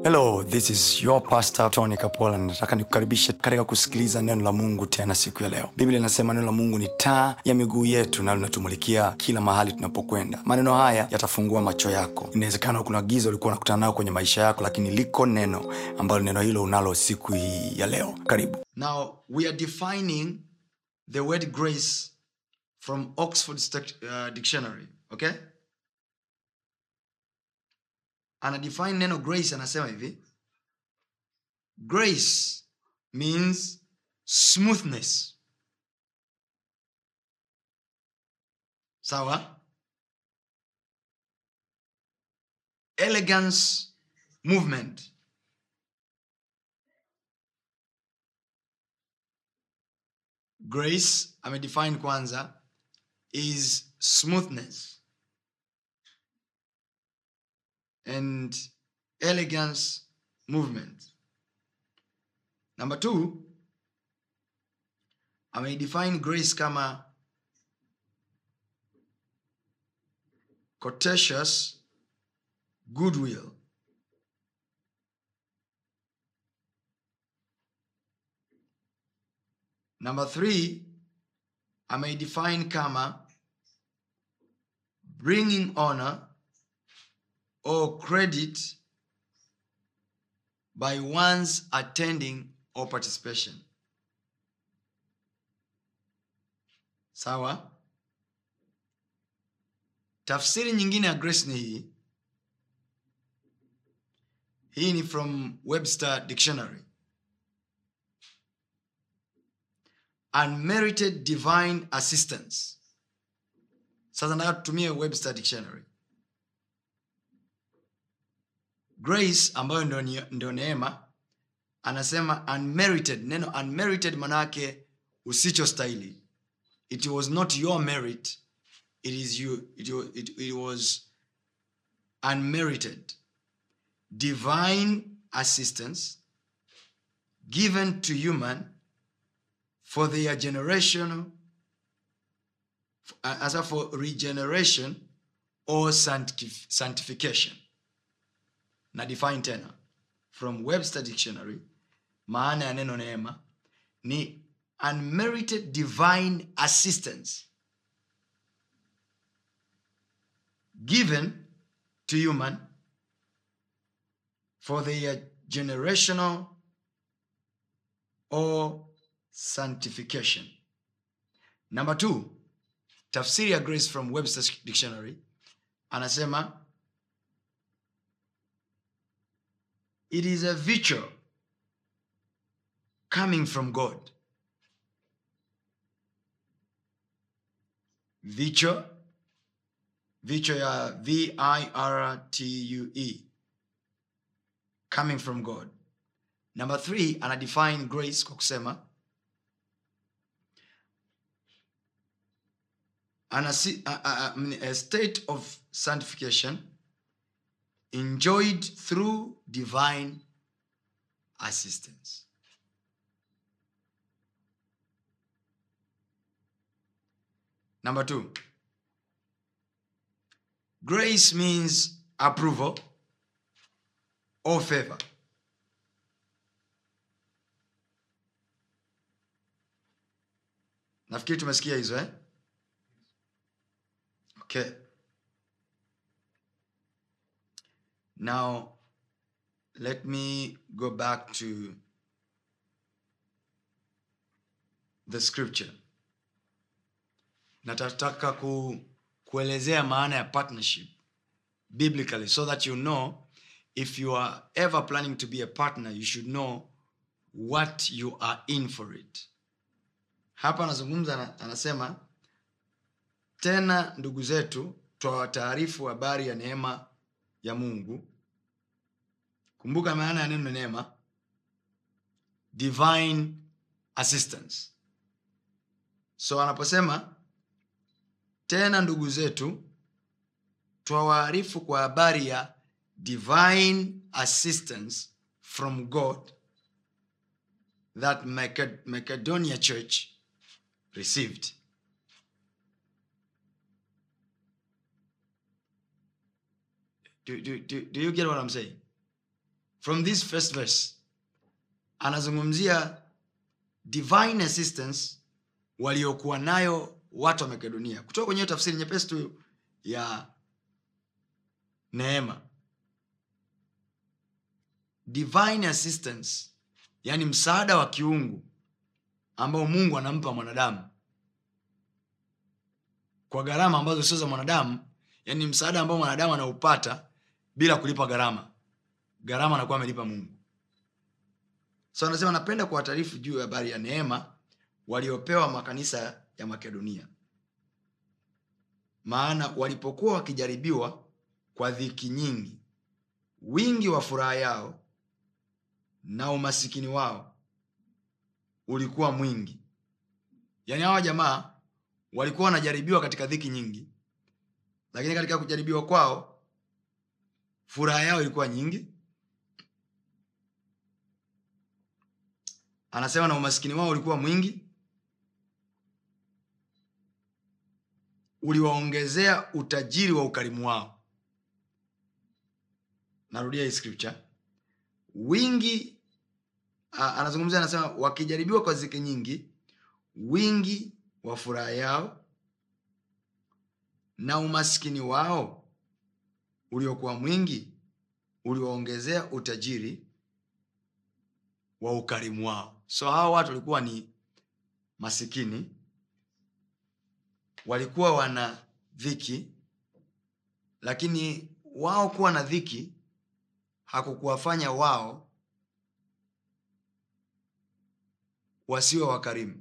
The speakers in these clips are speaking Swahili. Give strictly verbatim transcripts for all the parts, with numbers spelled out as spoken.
Hello, this is your pastor Tony Kapola. Nataka nikukaribishe katika kusikiliza neno la Mungu tena siku ya leo. Biblia inasema neno la Mungu ni taa ya miguu yetu na linatumulikia kila mahali tunapokwenda. Maneno haya yatafungua macho yako. Inawezekana kuna giza ulikuwa unakutana nalo kwenye maisha yako, lakini liko neno ambalo neno hilo unalo siku hii ya leo. Karibu. Now we are defining the word grace from Oxford uh, Dictionary, okay? Ana define neno grace, anasema hivi: grace means smoothness. Sawa? Elegance, movement. Grace, ame define kwanza, is smoothness and elegance, movement. Number two, I may define grace kama courteous goodwill. Number three, I may define kama bringing honor or credit by one's attending or participation. Sawa? Tafsiri nyingine ya grace ni hii. Hii ni from Webster Dictionary. Unmerited divine assistance. Sasa nataka tutumie Webster Dictionary. Grace, ambayo ndo, ndo neema, anasema unmerited. Neno unmerited manake usicho stahili. It was not your merit. It is you. It, it, it was unmerited. Divine assistance given to human for their generation, as for regeneration or sanctif sanctification. Na define tena from Webster Dictionary, maana ya neno neema ni unmerited divine assistance given to human for their generational or sanctification. Number two, tafsiri ya grace from Webster Dictionary, anasema it is a virtue coming from God. Virtue, virtue ya V I R T U E, coming from God. Number three, ana define grace kwa kusema an a, a, a state of sanctification enjoyed through divine assistance. Number two, grace means approval or favor. Nafikiri tumesikia hizo, eh? Okay. Now, let me go back to the scripture. Natataka ku, kuelezea maana ya partnership biblically, so that you know, if you are ever planning to be a partner, you should know what you are in for it. Hapa anazungumza, anasema tena ndugu zetu twawataarifu habari ya neema ya Mungu. Kumbuka maana ya neno neema, divine assistance. So anaposema tena ndugu zetu twawaarifu kwa habari ya divine assistance from God that Macedonia church received. Do, do, do, do you get what I'm saying? from this first verse anazungumzia divine assistance waliokuwa nayo watu wa Makedonia. Kutoka kwenye tafsiri nyepesi tu ya neema, divine assistance yani msaada wa kiungu ambao Mungu anampa mwanadamu kwa gharama ambazo sio za mwanadamu, yani msaada ambao mwanadamu anaupata bila kulipa gharama. Gharama anakuwa amelipa Mungu. So anasema napenda kuwataarifu juu ya habari ya neema waliopewa makanisa ya Makedonia. Maana walipokuwa wakijaribiwa kwa dhiki nyingi, wingi wa furaha yao na umasikini wao ulikuwa mwingi. Yani hawa jamaa walikuwa wanajaribiwa katika dhiki nyingi, lakini katika kujaribiwa kwao furaha yao ilikuwa nyingi. Anasema na umasikini wao ulikuwa mwingi, uliwaongezea utajiri wa ukarimu wao. Narudia hii scripture. Wingi, uh, anazungumzia anasema wakijaribiwa kwa dhiki nyingi, wingi wa furaha yao na umasikini wao uliokuwa mwingi uliwaongezea utajiri wa ukarimu wao. So hao watu walikuwa ni masikini, walikuwa wana dhiki, lakini wao kuwa na dhiki hakukuwafanya wao wasiwe wakarimu.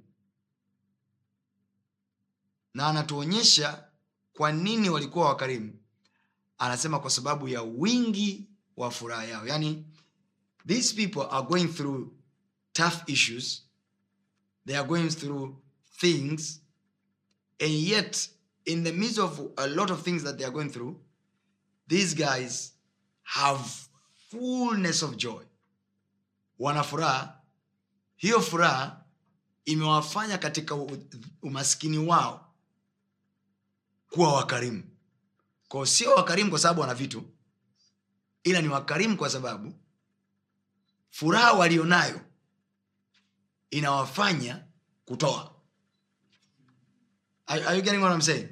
Na anatuonyesha kwa nini walikuwa wakarimu. Anasema kwa sababu ya wingi wa furaha yao. Yani these people are going through tough issues. They are going through things, and yet in the midst of a lot of things that they are going through, these guys have fullness of joy. Wana furaha. Hiyo furaha imewafanya katika umaskini wao kuwa wakarimu. Kwa sio wakarimu kwa sababu wana vitu, ila ni wakarimu kwa sababu furaha walionayo inawafanya kutoa. Are, are you getting what I'm saying?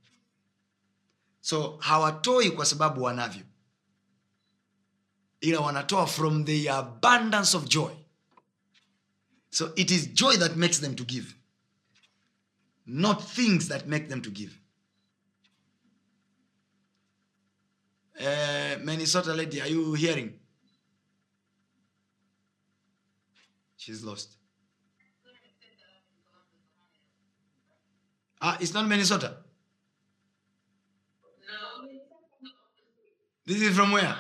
So hawatoi kwa sababu wanavyo, ila wanatoa from the abundance of joy. So it is joy that makes them to give, not things that make them to give. Uh, Minnesota lady, are you hearing? She's lost. Ah, it's not Minnesota? No. This is from where?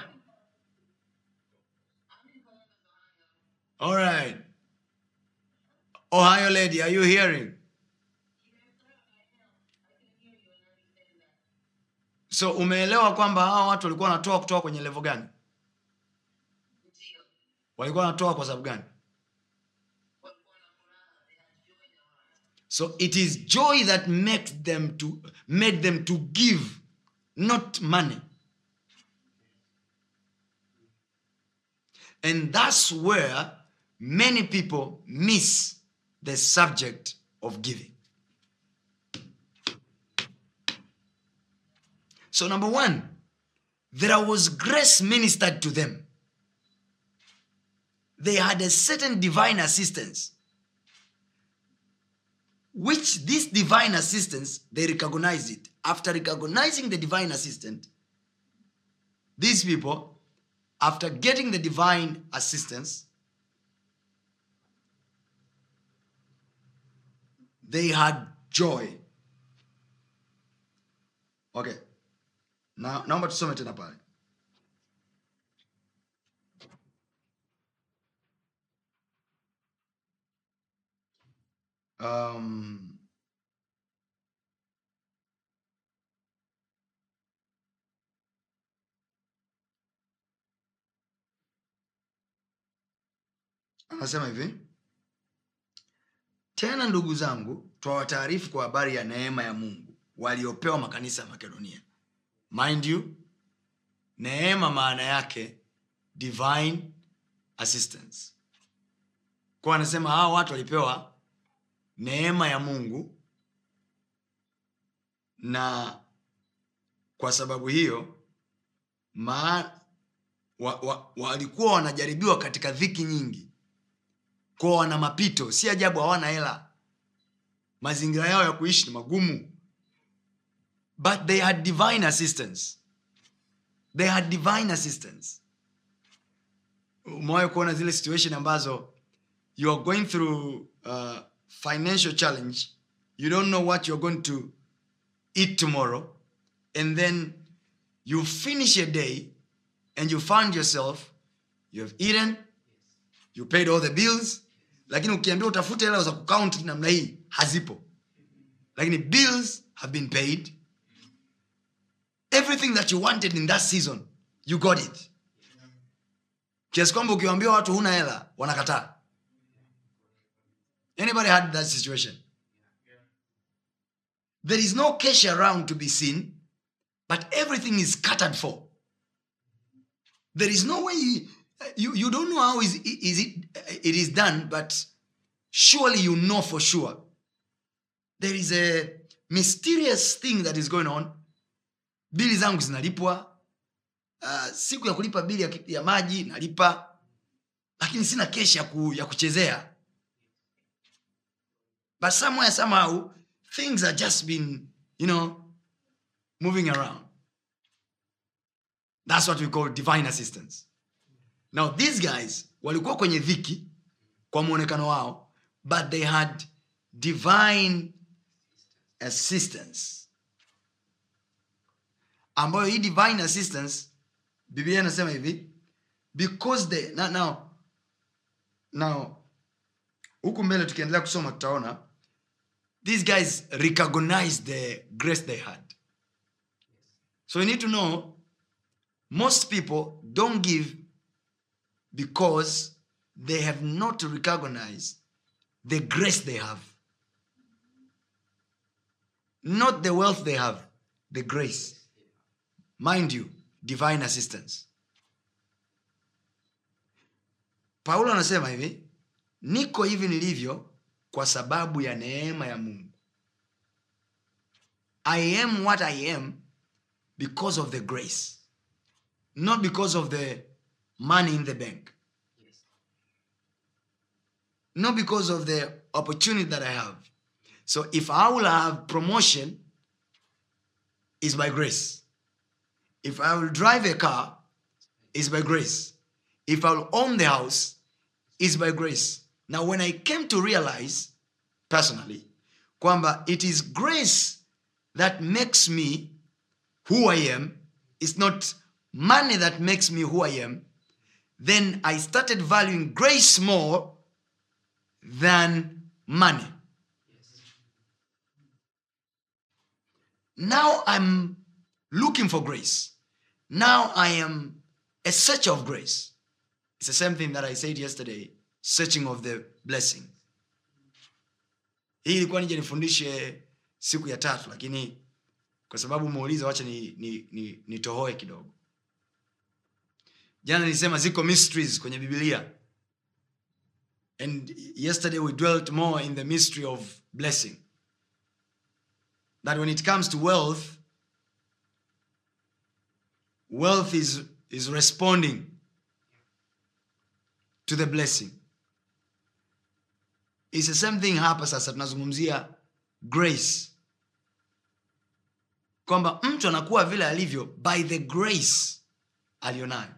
All right. Ohio lady, are you hearing? So umeelewa kwamba hawa watu walikuwa wanatoa kutoka kwenye level gani? Walikuwa wanatoa kwa sababu gani? So it is joy that makes them to made them to give, not money. And that's where many people miss the subject of giving. So number one, there was grace ministered to them. They had a certain divine assistance, which this divine assistance, they recognized it. After recognizing the divine assistant, these people, after getting the divine assistance, they had joy. Okay. Now, naomba tusome tena pale. Um, anasema hivi: tena ndugu zangu, twawataarifu kwa habari ya neema ya Mungu waliopewa makanisa ya Makedonia. Mind you, neema maana yake divine assistance. Kwa anasema hao watu walipewa neema ya Mungu, na kwa sababu hiyo ma walikuwa wa, wa wanajaribiwa katika dhiki nyingi. Kwa wana mapito, si ajabu hawana hela. Mazingira yao ya kuishi ni magumu. But they had divine assistance. They had divine assistance. Umewahi kuona zile situation ambazo you are going through uh, financial challenge, you don't know what you're going to eat tomorrow, and then you finish a day and you find yourself, you have eaten, you paid all the bills, lakini ukiambiwa utafute hela za kucount namna hii hazipo. Lakini bills have been paid. Everything that you wanted in that season, you got it. Kiasi kwamba ukiwaambia watu huna hela, wanakataa. Anybody had that situation? There is no cash around to be seen, but everything is catered for. There is no way, you, you don't know how is, is it, it is done, but surely you know for sure. There is a mysterious thing that is going on. Bili zangu zinalipwa. Uh, siku ya kulipa bili ya, ya maji nalipa. Lakini sina cash ya, ku, ya kuchezea. But somewhere, somehow, things are just been, you know, moving around. That's what we call divine assistance. Now, these guys, walikuwa kwenye dhiki, kwa muonekano wao, but they had divine assistance. Ambayo hii divine assistance, Biblia inasema hivi, because they, now, now, now, huku mbele tukiendelea kusoma tutaona, these guys recognized the grace they had. So you need to know, most people don't give because they have not recognized the grace they have. Not the wealth they have, the grace. Mind you, divine assistance. Paulo anasema hivi, niko hivi nilivyo kwa sababu ya neema ya Mungu. I am what I am because of the grace. Not because of the money in the bank. Not because of the opportunity that I have. So if I will have promotion, it's by grace. If I will drive a car, it's by grace. If I will own the house, it's by grace. Now when I came to realize, personally, kwamba it is grace that makes me who I am, it's not money that makes me who I am, then I started valuing grace more than money. Now I'm looking for grace. Now I am a searcher of grace. It's the same thing that I said yesterday, searching of the blessing. Hii ilikuwa nije nifundishe siku ya tatu, lakini kwa sababu muuliza wacha ni, ni, ni, nitohoe kidogo. Jana nilisema ziko mysteries kwenye Biblia. And yesterday we dwelt more in the mystery of blessing. That when it comes to wealth, wealth is, is responding to the blessing. It's the same thing hapa sasa tunazungumzia grace. Kwamba mtu anakuwa vile alivyo by the grace alionayo.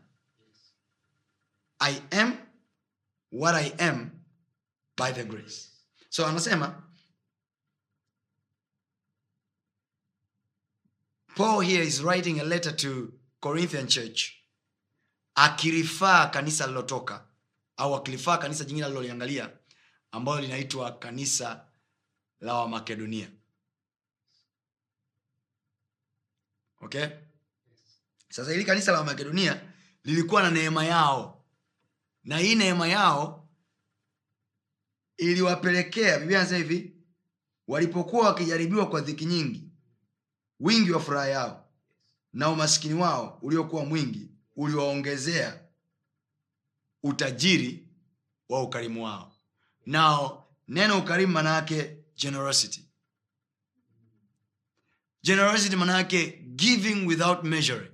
I am what I am by the grace. So anasema, Paul here is writing a letter to Corinthian church, akirifaa kanisa lilotoka, au akirifaa kanisa jingine aliloliangalia, ambalo linaitwa kanisa la wa Makedonia. Okay? Sasa hili kanisa la wa Makedonia lilikuwa na neema yao. Na hii neema yao iliwapelekea, Biblia inasema hivi, walipokuwa wakijaribiwa kwa dhiki nyingi, wingi wa furaha yao na umaskini wao uliokuwa mwingi uliwaongezea utajiri wa ukarimu wao. Now, neno ukarimu maana yake generosity. Generosity maana yake giving without measuring.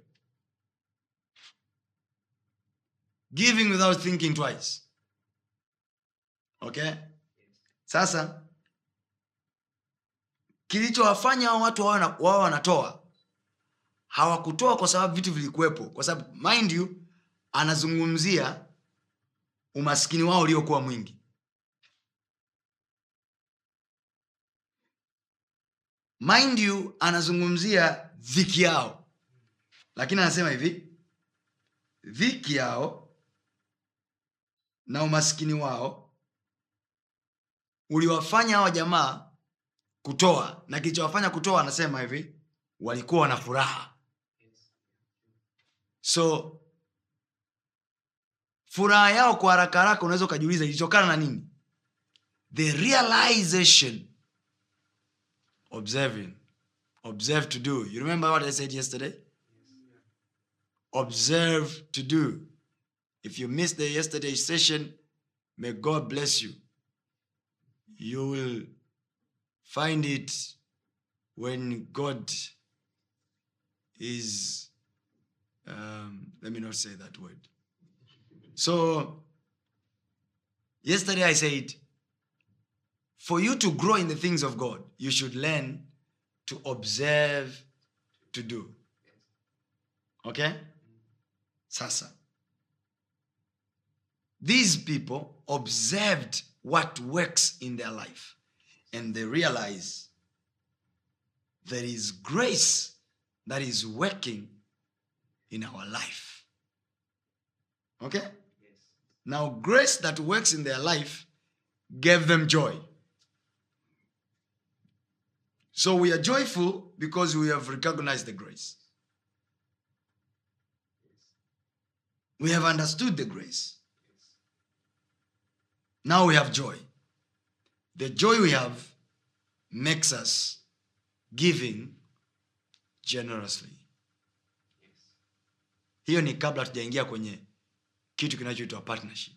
Giving without thinking twice. Okay? Sasa kilichowafanya hao watu wao wanatoa, hawakutoa kwa sababu vitu vilikuwepo, kwa sababu mind you anazungumzia umaskini wao uliokuwa mwingi. Mind you anazungumzia dhiki yao, lakini anasema hivi, dhiki yao na umaskini wao uliwafanya hao jamaa kutoa, na kilichowafanya kutoa anasema hivi, walikuwa na furaha. So furaha yao kwa haraka haraka unaweza kujiuliza ilitokana na nini? The realization, observing, observe to do. You remember what I said yesterday? Observe to do. If you missed the yesterday session, may God bless you. You will find it when God is, um, let me not say that word. So, yesterday I said, for you to grow in the things of God, you should learn to observe to do. Okay? Sasa. These people observed what works in their life, and they realize there is grace that is working in our life. Okay? Yes. Now, grace that works in their life gave them joy. So we are joyful because we have recognized the grace. We have understood the grace. Now we have joy. The joy we have makes us giving generously. Hiyo ni kabla tujaingia kwenye kitu kinachoitwa partnership.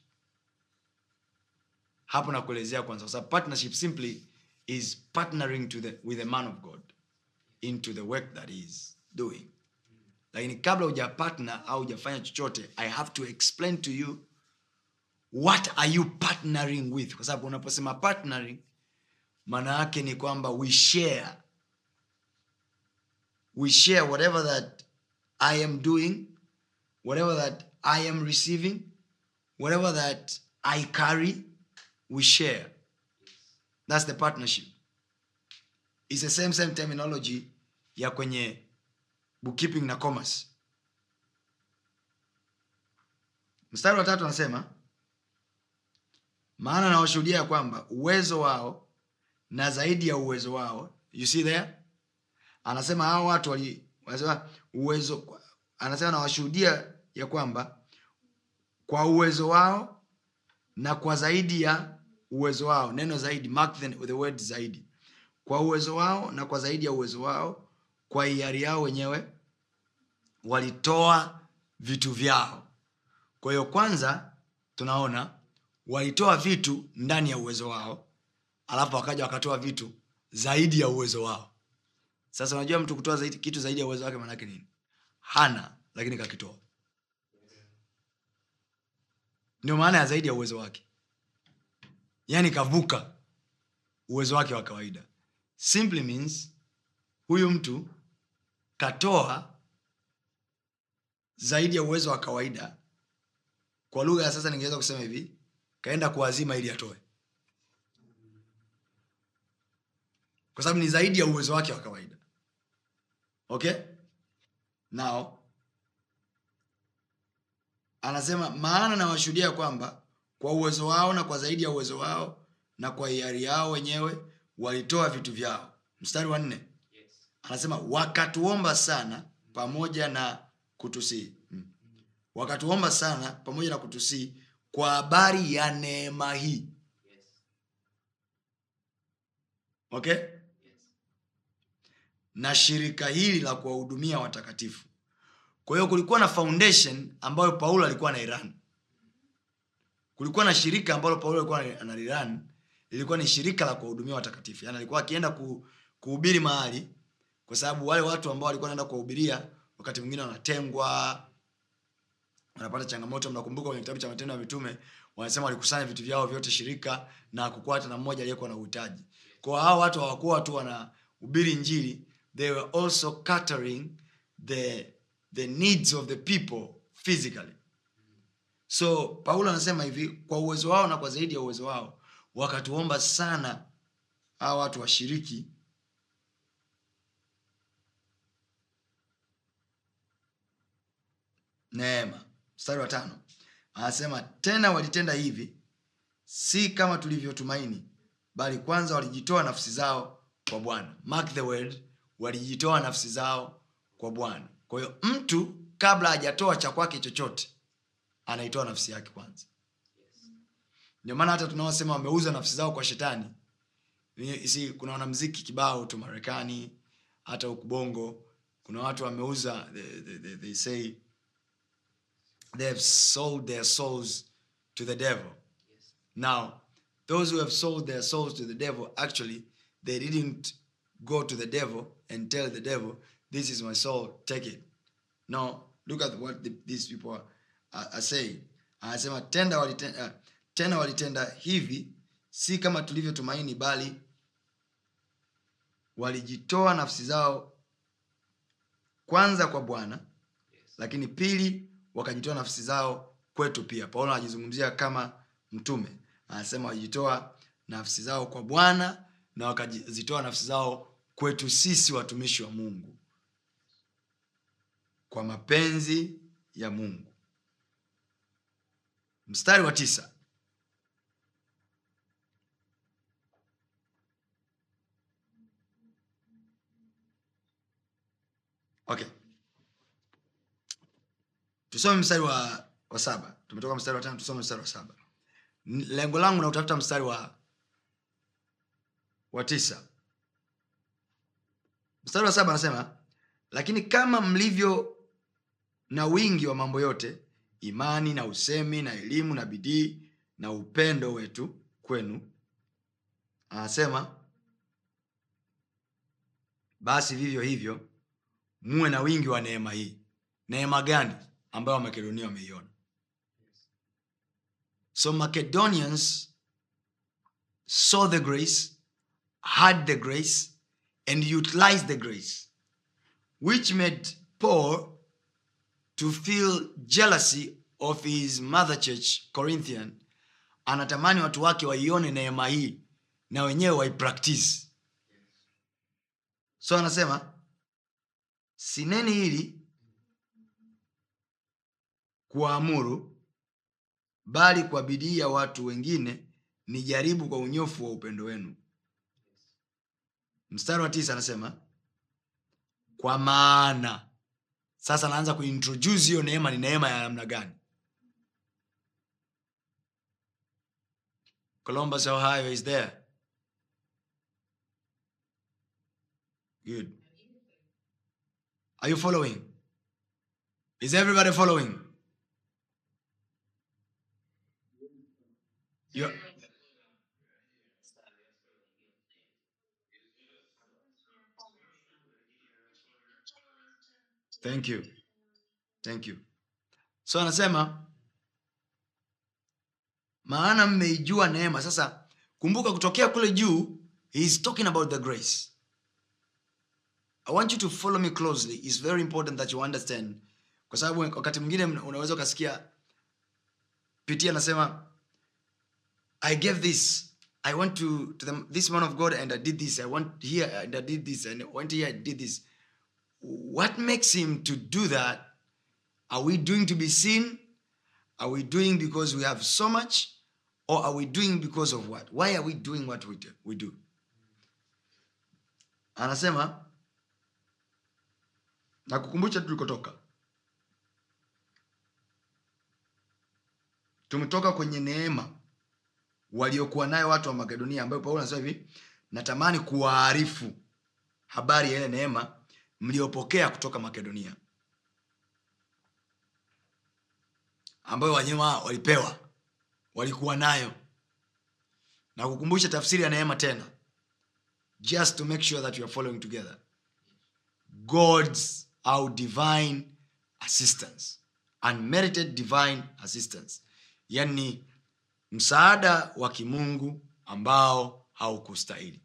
Hapo nakuelezea kwanza, so partnership simply is partnering to the, with the man of God into the work that he is doing. Lakini kabla uja partner au hujafanya chochote, I have to explain to you what are you partnering with. Kwa sababu unaposema partnering, maana yake ni kwamba we share. We share whatever that I am doing, whatever that I am receiving, whatever that I carry, we share. That's the partnership. It's the same same terminology ya kwenye bookkeeping na commerce. Mstari wa tatu anasema, maana nawashuhudia ya kwamba uwezo wao na zaidi ya uwezo wao. You see there? Anasema hao watu wali, wanasema uwezo, anasema nawashuhudia ya kwamba kwa uwezo wao na kwa zaidi ya uwezo wao. Neno zaidi, mark the, the word zaidi. Kwa uwezo wao na kwa zaidi ya uwezo wao, kwa hiari yao wenyewe walitoa vitu vyao. Kwa hiyo kwanza tunaona walitoa vitu ndani ya uwezo wao, alafu wakaja wakatoa vitu zaidi ya uwezo wao. Sasa unajua mtu kutoa zaidi, kitu zaidi ya uwezo wake maana yake nini? Hana, lakini kakitoa. Ndio maana ya zaidi ya uwezo wake. Yaani kavuka uwezo wake wa kawaida. Simply means huyu mtu katoa zaidi ya uwezo wa kawaida. Kwa lugha ya sasa ningeweza kusema hivi, kaenda kuazima ili atoe. Kwa sababu ni zaidi ya uwezo wake wa kawaida. Okay? Now, anasema maana nawashuhudia kwamba kwa uwezo wao na kwa zaidi ya uwezo wao na kwa hiari yao wenyewe walitoa vitu vyao. Mstari wa nne. Yes. Anasema wakatuomba sana pamoja na kutusii. Hmm. Wakatuomba sana pamoja na kutusii kwa habari ya neema hii. Yes. Okay? Yes. Na shirika hili la kuwahudumia watakatifu. Kwa hiyo kulikuwa na foundation ambayo Paulo alikuwa na Iran. kulikuwa na shirika ambalo Paulo alikuwa analirun, lilikuwa ni shirika la kuhudumia watakatifu. Yaani alikuwa akienda ku, kuhubiri mahali, kwa sababu wale watu ambao walikuwa wanaenda kuhubiria wakati mwingine wanatengwa, wanapata changamoto. Mnakumbuka kwenye kitabu cha Matendo ya Mitume wanasema walikusanya vitu vyao vyote shirika na kukuwa hata na mmoja aliyekuwa na uhitaji. Kwa hao watu hawakuwa tu wanahubiri injili, they were also catering the the needs of the people physically. So Paulo anasema hivi, kwa uwezo wao na kwa zaidi ya uwezo wao wakatuomba sana hao watu washiriki neema. Mstari wa tano anasema tena walitenda hivi si kama tulivyotumaini, bali kwanza walijitoa nafsi zao kwa Bwana. Mark the word, walijitoa nafsi zao kwa Bwana. Kwa hiyo mtu kabla hajatoa cha kwake chochote anaitoa nafsi yake kwanza. Ndio maana hata tunaosema wameuza nafsi zao kwa shetani, isi kuna wanamuziki kibao tu Marekani, hata huko Bongo kuna watu wameuza, they, they, they, they say they have sold their souls to the devil. Yes. Now, those who have sold their souls to the devil, actually, they didn't go to the devil and tell the devil, this is my soul, take it. No, look at what the, these people are, are, are saying. Anasema tenda walitenda, uh, tena walitenda hivi si kama tulivyotumaini, bali walijitoa nafsi zao kwanza kwa Bwana, yes, lakini pili wakajitoa nafsi zao kwetu pia. Paulo anajizungumzia kama mtume. Anasema walijitoa nafsi zao kwa Bwana na wakajitoa nafsi zao kwetu sisi watumishi wa Mungu, kwa mapenzi ya Mungu. Mstari wa tisa. Okay. Tusome mstari wa, wa saba. Tumetoka mstari wa tano, tusome mstari wa saba. Lengo langu na utafuta mstari wa wa tisa. Mstari wa saba anasema, lakini kama mlivyo na wingi wa mambo yote, imani na usemi na elimu na bidii na upendo wetu kwenu, anasema basi vivyo hivyo muwe na wingi wa neema hii. Neema gani ambayo Makedonia wameiona? So Macedonians saw the grace, had the grace, and utilized the grace, which made Paul to feel jealousy of his mother church, Corinthian. Anatamani watu wake waione neema hii na wenyewe waipractice. So anasema, sineni hili kuamuru, bali kwa bidii ya watu wengine ni jaribu kwa unyofu wa upendo wenu. Mstari wa tisa anasema, kwa maana. Sasa anaanza kuintroduce hiyo neema ni neema ya namna gani. Columbus, Ohio is there. Good. Are you following? Is everybody following? You Thank you. Thank you. So anasema maana mmeijua neema. Sasa kumbuka kutokea kule juu, he is talking about the grace. I want you to follow me closely. It's very important that you understand. Kwa sababu wakati mwingine unaweza ukasikia Pitia anasema, I gave this. I went to, to the, this man of God and I did this. I went here and I did this. And I went here and I did this. What makes him to do that? Are we doing to be seen? Are we doing because we have so much? Or are we doing because of what? Why are we doing what we do? We do? Anasema, na kukumbusha tulikotoka. Tumetoka kwenye neema waliokuwa nayo watu wa Makedonia, ambayo Paulo anasema hivi, natamani kuwaarifu habari ya ile neema mliopokea kutoka Makedonia, ambayo wanyema walipewa walikuwa nayo. Na kukumbusha tafsiri ya neema tena, just to make sure that you are following together. God's, our divine assistance, unmerited divine assistance, yani msaada wa kimungu ambao haukustahili.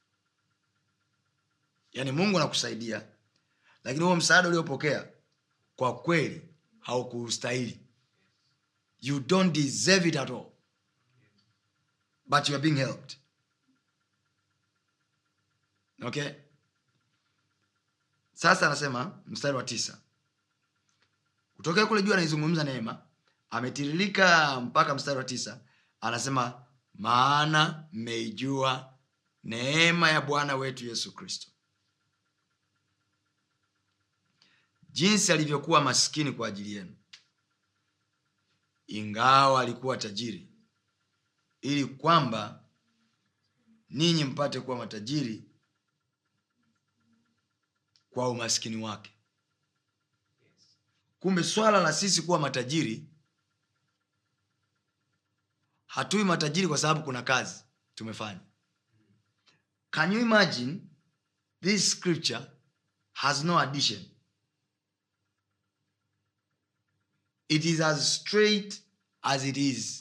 Yani Mungu anakusaidia, lakini huo msaada uliopokea kwa kweli haukustahili. You don't deserve it at all, but you are being helped. Okay? Sasa anasema mstari wa tisa, kutokea kule juu anaizungumza neema, ametiririka mpaka mstari wa tisa, anasema maana mmeijua neema ya Bwana wetu Yesu Kristo, jinsi alivyokuwa maskini kwa ajili yenu, ingawa alikuwa tajiri, ili kwamba ninyi mpate kuwa matajiri kwa umaskini wake. Kumbe swala la sisi kuwa matajiri, hatui matajiri kwa sababu kuna kazi tumefanya. Can you imagine, this scripture has no addition. It is as straight as it is.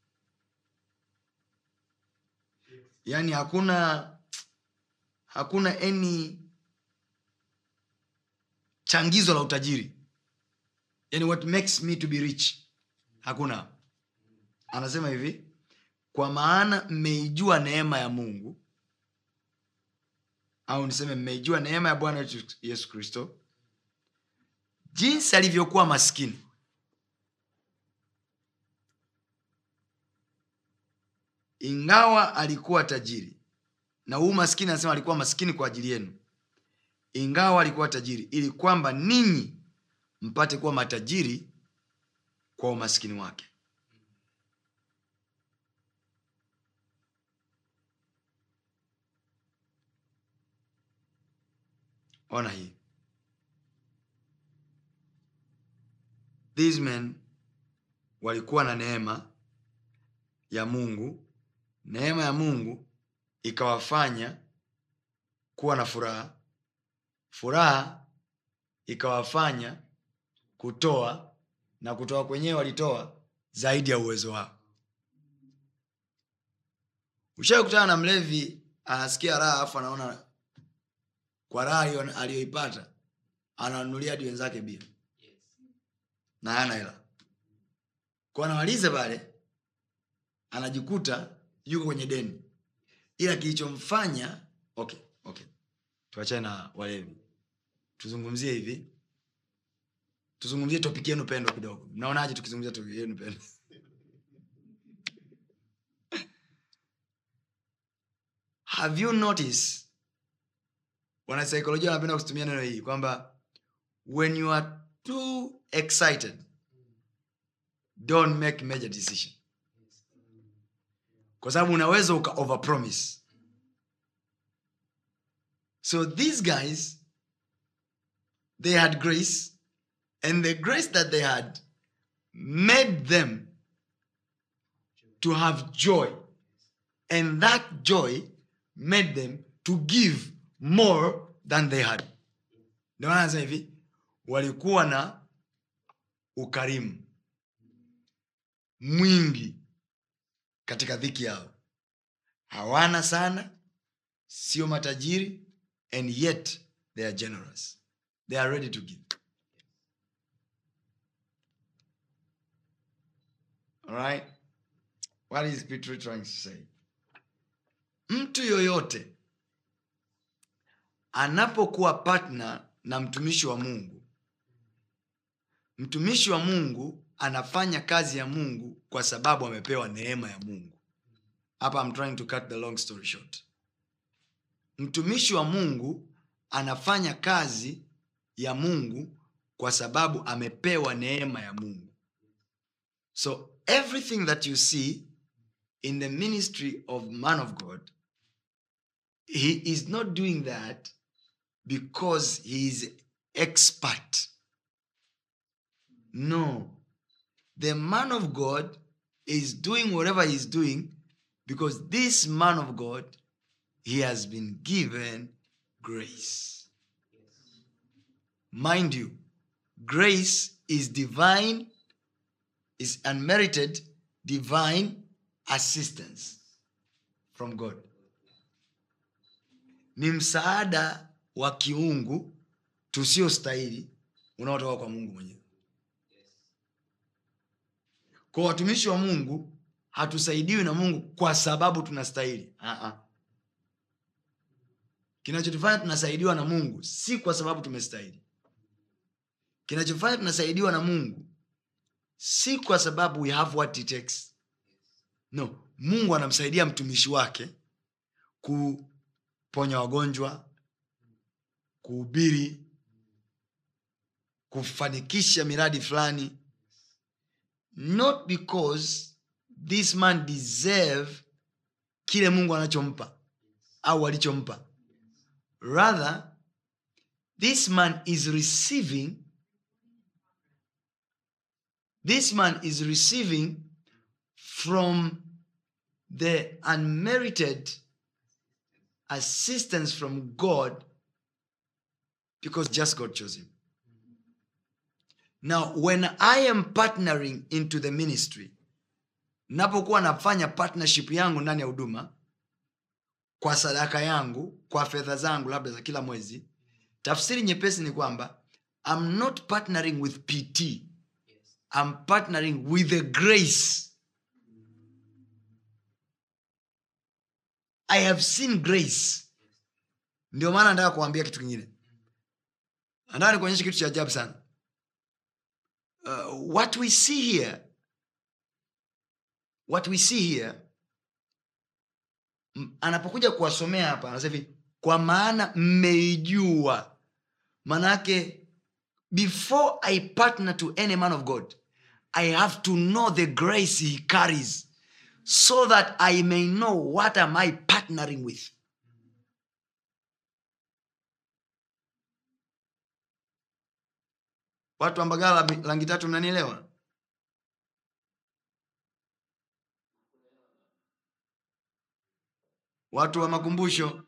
Yani hakuna hakuna any changizo la utajiri. Yani what makes me to be rich, hakuna. Anasema hivi, kwa maana mmeijua neema ya Mungu, au niseme mmeijua neema ya Bwana wetu Yesu Kristo, jinsi alivyokuwa maskini. Ingawa alikuwa tajiri. Na huu maskini anasema alikuwa maskini kwa ajili yenu. Ingawa alikuwa tajiri, ili kwamba ninyi mpate kuwa matajiri kwa umaskini wake. Ona hii. These men walikuwa na neema ya Mungu. Neema ya Mungu ikawafanya kuwa na furaha. Furaha ikawafanya kutoa, na kutoa kwenyewe walitoa zaidi ya uwezo wao. Ushawahi kukutana na mlevi anasikia raha afa anaona kwa raha aliyoipata ananunulia hadi wenzake bia. Na hana hela. Kwa anawaliza pale anajikuta yuko kwenye deni. Ila kilichomfanya okay, okay. Tuachane na walevi. Tuzungumzie hivi. Tuzungumzie topic yenu pendo kidogo. Mnaonaje tukizungumzia topic yenu pendo? Have you noticed, wana psychology wanapenda kutumia neno hii kwamba when you are too excited, don't make major decision. Kwa sababu unaweza uka overpromise. So these guys, they had grace, and the grace that they had made them to have joy, and that joy made them to give more than they had. Ndio maana nasema hivi, walikuwa na ukarimu mwingi katika dhiki yao. Hawana sana, sio matajiri, and yet they are generous. They are ready to give. All right? What is Peter trying to say? Mtu yoyote anapokuwa partner na mtumishi wa Mungu, mtumishi wa Mungu anafanya kazi ya Mungu kwa sababu amepewa neema ya Mungu. Hapa I'm trying to cut the long story short. Mtumishi wa Mungu anafanya kazi ya Mungu kwa sababu amepewa neema ya Mungu. So everything that you see in the ministry of man of God, he is not doing that because he is expert. No. The man of God is doing whatever he's doing because this man of God, he has been given grace. Mind you, grace is divine, is unmerited divine assistance from God. Ni msaada wa kiungu tusiostahili unaotoka kwa Mungu mwenyewe. Kwa watumishi wa Mungu hatusaidiwi na Mungu kwa sababu tunastahili. Ah-ah. Kinachotufanya tunasaidiwa na Mungu si kwa sababu tumestahili. Kinachofanya tunasaidiwa na Mungu si kwa sababu we have what it takes. No, Mungu anamsaidia mtumishi wake kuponya wagonjwa, kuhubiri, kufanikisha miradi fulani. Not because this man deserve kile Mungu anachompa au alichompa. Rather, this man is receiving this man is receiving from the unmerited assistance from God because just God chose him. Now, when I am partnering into the ministry, napokuwa nafanya partnership yangu ndani ya huduma, kwa sadaka yangu, kwa fedha zangu labda za kila mwezi, tafsiri nyepesi ni kwamba I'm not partnering with P T. I'm partnering with the grace. I have seen grace. Ndio maana nataka kuambia kitu kingine. Nataka nikuonyeshe kitu cha ajabu sana. Uh, what we see here, what we see here, anapokuja kuwasomea hapa, anasema hivi, kwa maana mmeijua. Manake, before I partner to any man of God, I have to know the grace he carries so that I may know what am I partnering with. Watu wa Mbagala Langi Tatu mnanielewa? Watu wa Makumbusho,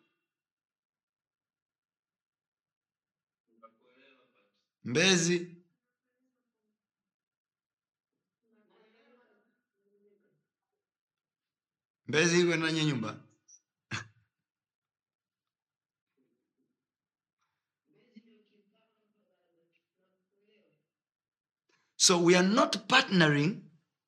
Mbezi, Mbezi iko ndani ya nyumba. So we are not partnering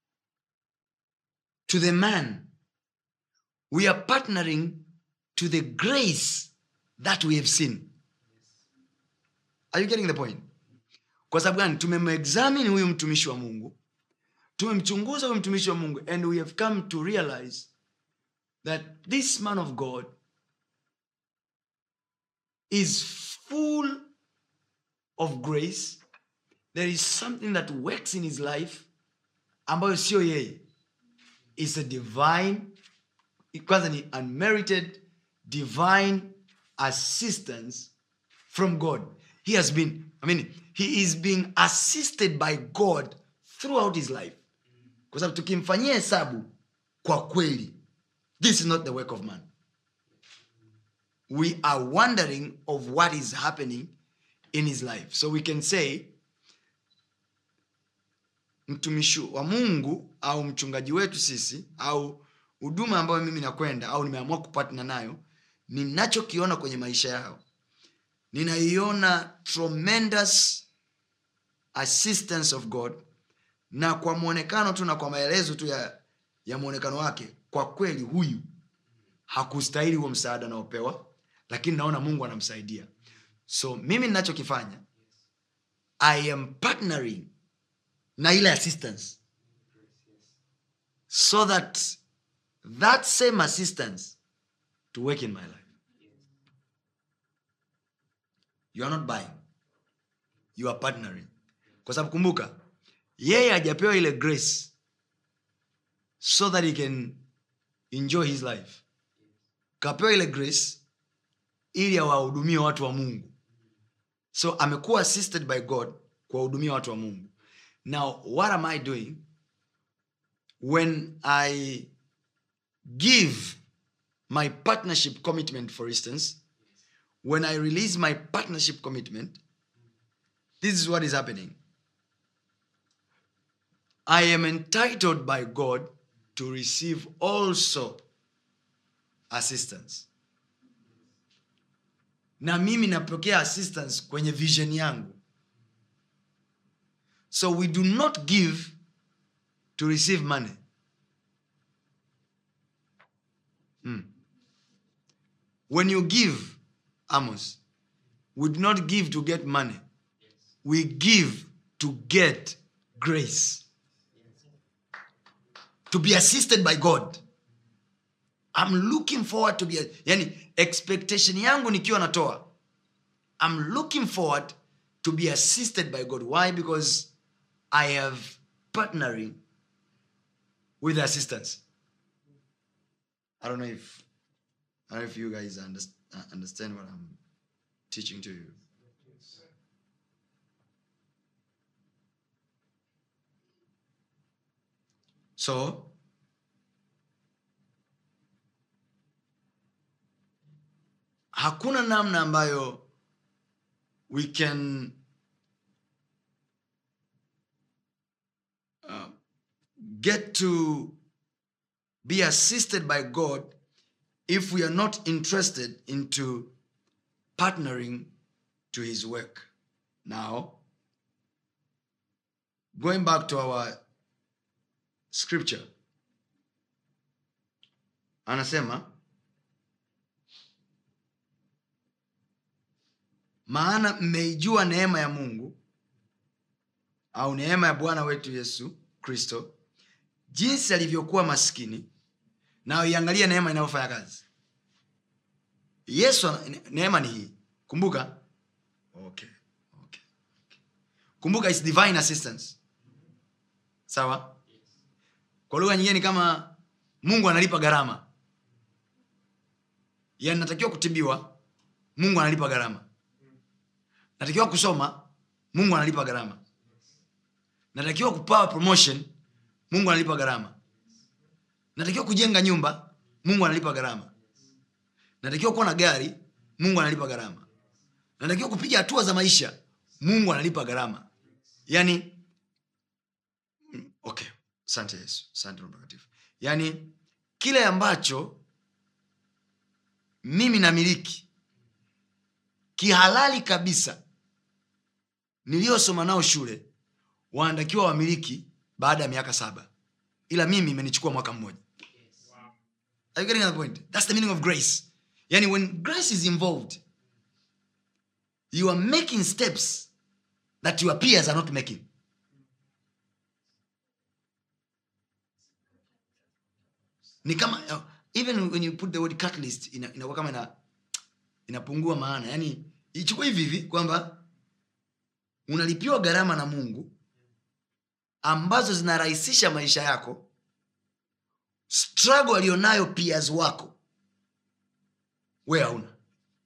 to the man. We are partnering to the grace that we have seen. Are you getting the point? Kwa sababu gani? Tumemexamine huyu mtumishi wa Mungu. Tumemchunguza huyu mtumishi wa Mungu, and we have come to realize that this man of God is full of grace. There is something that works in his life ambayo sio yeye. It's a divine, kwanza ni unmerited divine assistance from God. He has been, I mean, he is being assisted by God throughout his life. Kwa sababu tukimfanyia hesabu kwa kweli, this is not the work of man. We are wondering of what is happening in his life. So we can say, mtumishi wa Mungu au mchungaji wetu sisi au huduma ambayo mimi nakwenda au nimeamua kupatana nayo, ninachokiona kwenye maisha yao, ninaiona tremendous assistance of God, na kwa muonekano tu na kwa maelezo tu ya, ya muonekano wake, kwa kweli huyu hakustahili huo msaada anaopewa, lakini naona Mungu anamsaidia. So mimi ninachokifanya, I am partnering na ile assistance so that that same assistance to work in my life. You are not buying, you are partnering. Kwa sababu kumbuka, yeye hajapewa ile grace so that he can enjoy his life. Kapewa ile grace ili awahudumie watu wa Mungu. So amekuwa assisted by God kuwahudumia watu wa Mungu. Now, what am I doing? when I give my partnership commitment, for instance, when I release my partnership commitment, this is what is happening. I am entitled by God to receive also assistance. Na mimi napokea assistance kwenye vision yangu. So we do not give to receive money. Hmm. When you give, Amos, we do not give to get money. We give to get grace. To be assisted by God. I'm looking forward to be, yani expectation yangu nikiwa natoa. I'm looking forward to be assisted by God. Why? Because I have partnering with the assistance. I don't know if I don't know if you guys understand, understand what I'm teaching to you. So, hakuna namna ambayo we can uh, get to be assisted by God if we are not interested into partnering to his work. Now, going back to our scripture, anasema, maana mmeijua neema ya Mungu au neema ya Bwana wetu Yesu Kristo, jinsi alivyokuwa maskini, na iangalia neema inayofanya kazi. Yesu, neema ni hii. Kumbuka? Okay. Okay. Kumbuka is divine assistance. Sawa? Kwa lugha nyingine kama Mungu analipa gharama. Yaani natakiwa kutibiwa, Mungu analipa gharama. Natakiwa kusoma, Mungu analipa gharama. Natakiwa kupawa promotion, Mungu analipa gharama. Natakiwa kujenga nyumba, Mungu analipa gharama. Natakiwa kuwa na gari, Mungu analipa gharama. Natakiwa kupiga hatua za maisha, Mungu analipa gharama. Yaani okay, asante Yesu, asante Roho Mtakatifu. Yaani kile ambacho mimi namiliki kihalali kabisa, niliosoma nao shule, wanatakiwa wamiliki baada ya miaka saba. Ila mimi imenichukua mwaka mmoja. Are you getting the point? That's the meaning of grace. Yani when grace is involved, you are making steps that your peers are not making. Ni kama, even when you put the word catalyst, inakuwa kama ina inapungua maana. Yani ichukue hivi hivi kwamba unalipiwa gharama na Mungu ambazo zinarahisisha maisha yako. Struggle alionayo peers wako wewe hauna.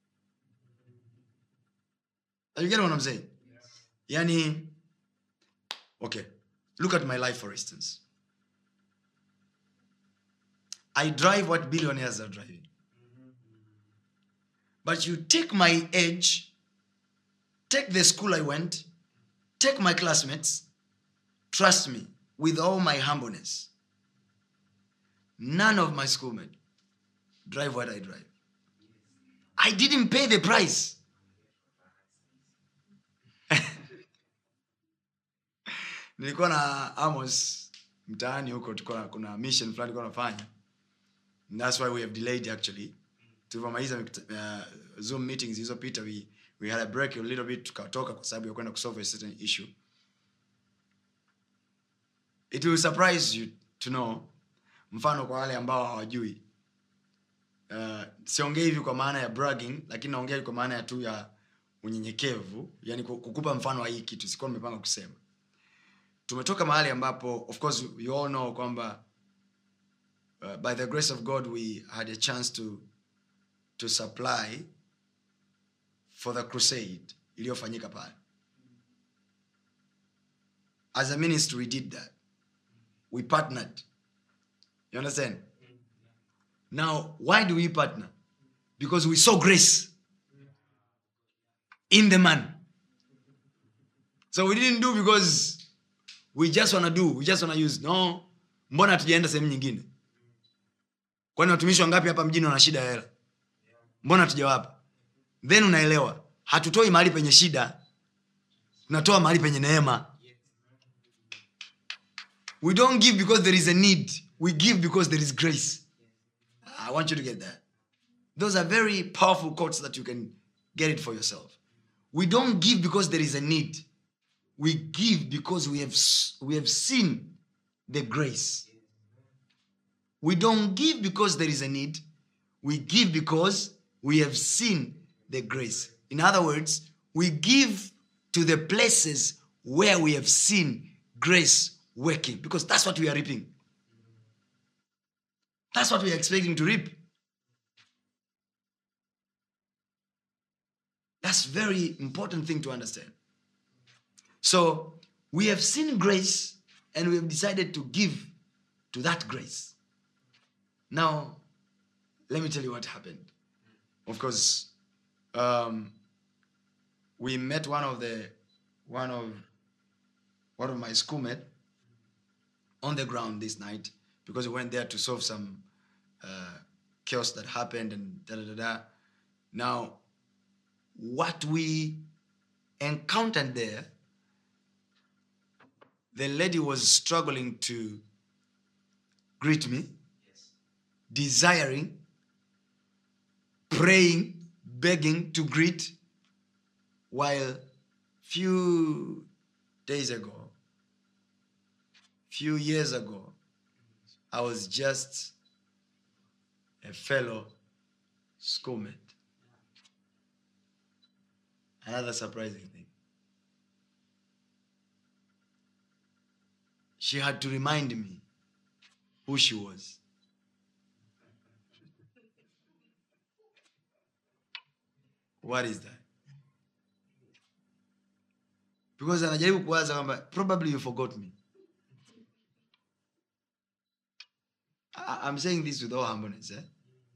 Are you getting what I'm saying? Yes. Yani, okay, look at my life for instance. I drive what billionaires are driving. But you take my age, take the school I went, take my classmates, trust me, with all my humbleness, none of my schoolmates drive what I drive. I didn't pay the price. Nilikuwa na Amos mtaani huko, tulikuwa kuna mission fulani tulikuwa tunafanya. That's why we have delayed actually. Tulipomaliza uh, Zoom meetings hizo pita, we we had a break a little bit, tukatoka kwa sababu ya kwenda kusolve a certain issue. It will surprise you to know, mfano kwa wale ambao hawajui. Uh, siongei hivi kwa maana ya bragging, lakini naongea kwa maana ya tu ya unyenyekevu, yani kukupa mfano wa hii kitu sikuwa nimepanga kusema. Tumetoka mahali ambapo of course you all know kwamba uh, by the grace of God we had a chance to to supply for the crusade iliyofanyika pale. As a ministry we did that. We partnered You understand? Now, why do we partner? Because we saw grace in the man. So we didn't do because we just want to do, we just want to use. No. Mbona hatujaenda sehemu nyingine? Kwani watumishi wangapi hapa mjini wana shida ya hela? Mbona hatujawapa? Then unaelewa, hatutoi mahali penye shida, tunatoa mahali penye neema. We don't give because there is a need. We give because there is grace. I want you to get that. Those are very powerful quotes that you can get it for yourself. We don't give because there is a need. We give because we have, we have seen the grace. We don't give because there is a need. We give because we have seen the grace. In other words, we give to the places where we have seen grace working, because that's what we are reaping. That's what we are expecting to reap. That's a very important thing to understand. So we have seen grace and we have decided to give to that grace. Now, let me tell you what happened. Of course, um, we met one of the one of one of my schoolmates on the ground this night, because we went there to solve some uh, chaos that happened and da da da da. Now, what we encountered there, the lady was struggling to greet me, yes, desiring, praying, begging to greet, while few days ago, few years ago, I was just a fellow schoolmate. Another surprising thing. She had to remind me who she was. What is that? Because anajaribu kuwaza kwamba probably you forgot me. I, I'm saying this with all humbleness. Eh?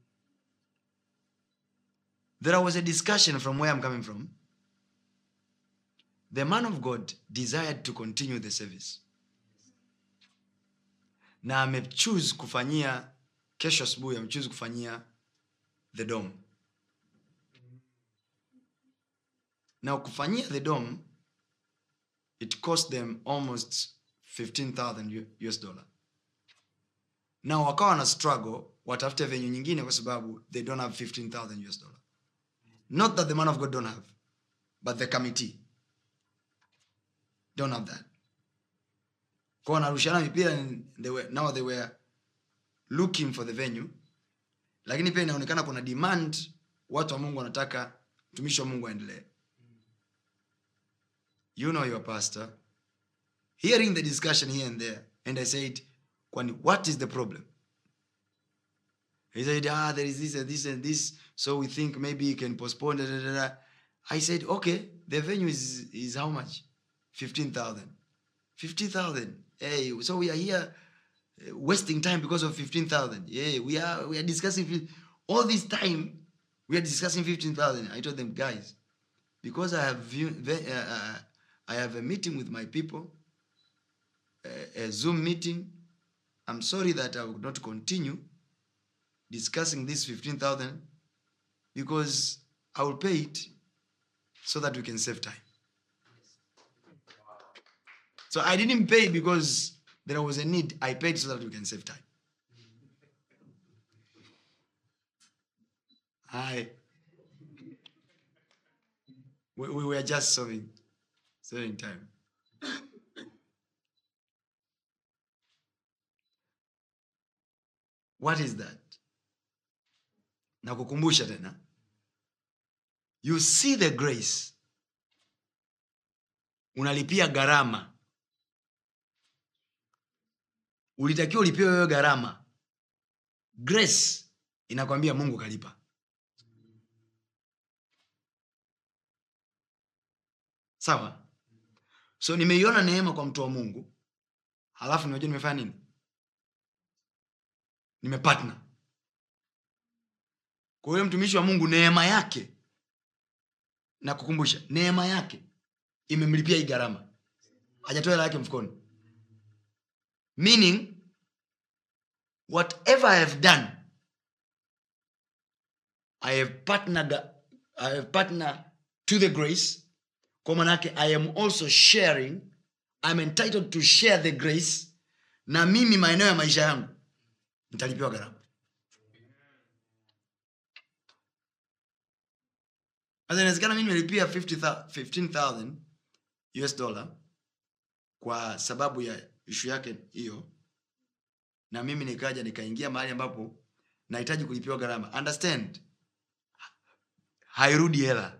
There was a discussion from where I'm coming from. The man of God desired to continue the service. Na amechoose kufanyia kesho asubuhi, amechoose kufanyia the dome. Now kufanyia the dome, it cost them almost fifteen thousand U S dollar. Now wakawa na struggle watafute venue nyingine kwa sababu they don't have fifteen thousand U S dollar. Not that the man of God don't have, but the committee don't have that. Kwa wanarushana mipira, and they were, now they were looking for the venue. Lakini pia inaonekana kuna demand, watu wa Mungu wanataka mtumishi wa Mungu aendelee. You know your pastor. Hearing the discussion here and there, and I said, what is the problem? He said, ah, there is this and this and this, so we think maybe you can postpone. Da, da, da, da. I said, okay, the venue is, is how much? fifteen thousand. fifty thousand. Hey, so we are here uh, wasting time because of fifteen thousand. Yeah, we are we are discussing all this time. We are discussing fifteen thousand. I told them, guys, because I have uh, I have a meeting with my people, a, a Zoom meeting. I'm sorry that I will not continue discussing this fifteen thousand, because I will pay it so that we can save time. So I didn't pay because there was a need. I paid so that we can save time. I, we, we were just saving, saving time. What is that? Nakukumbusha tena. You see the grace. Unalipia gharama. Ulitakiwa ulipiwe wewe gharama. Grace inakwambia Mungu kalipa. Sawa? So nimeiona neema kwa mtu wa Mungu. Halafu unajua nimefanya nini? nimepartner. Kwa hiyo mtumishi wa Mungu, neema yake, na kukumbusha, neema yake imemlipia hii gharama. Hajatoa hela yake mfukoni. Meaning whatever I have done, I have partnered, I have partnered to the grace. Kwa manake I am also sharing, I'm entitled to share the grace. Na mimi maeneo ya maisha yangu nitalipiwa gharama. Sasa inawezekana mimi nilipia fifteen thousand U S dollar kwa sababu ya issue yake hiyo, na mimi nikaja nikaingia mahali ambapo nahitaji kulipiwa gharama. Understand? Hairudi hela,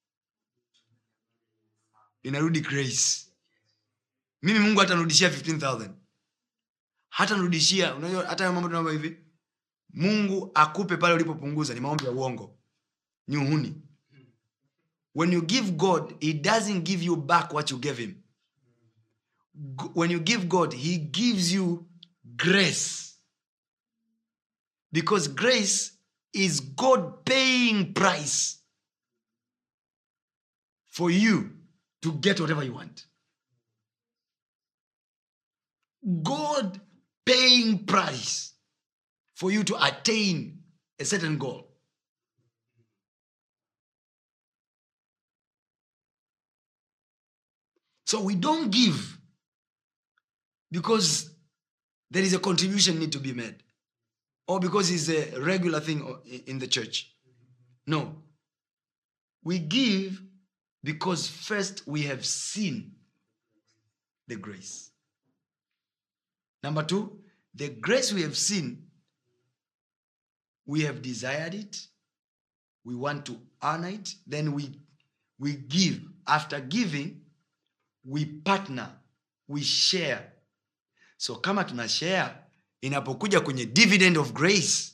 inarudi grace. Mimi Mungu hatanirudishia fifteen thousand. Hata nirudishia, unajua hata mambo tunaomba hivi, Mungu akupe pale ulipopunguza, ni maombi ya uongo, ni uhuni. When you give God, he doesn't give you back what you gave him. When you give God, he gives you grace. Because grace is God paying price for you to get whatever you want. God paying price for you to attain a certain goal. So we don't give because there is a contribution need to be made, or because it's a regular thing in the church. No. We give because first we have seen the grace. Number two, the grace we have seen, we have desired it, we want to honor it, then we, we give. After giving, we partner, we share. So kama tuna share, inapokuja kwenye dividend of grace,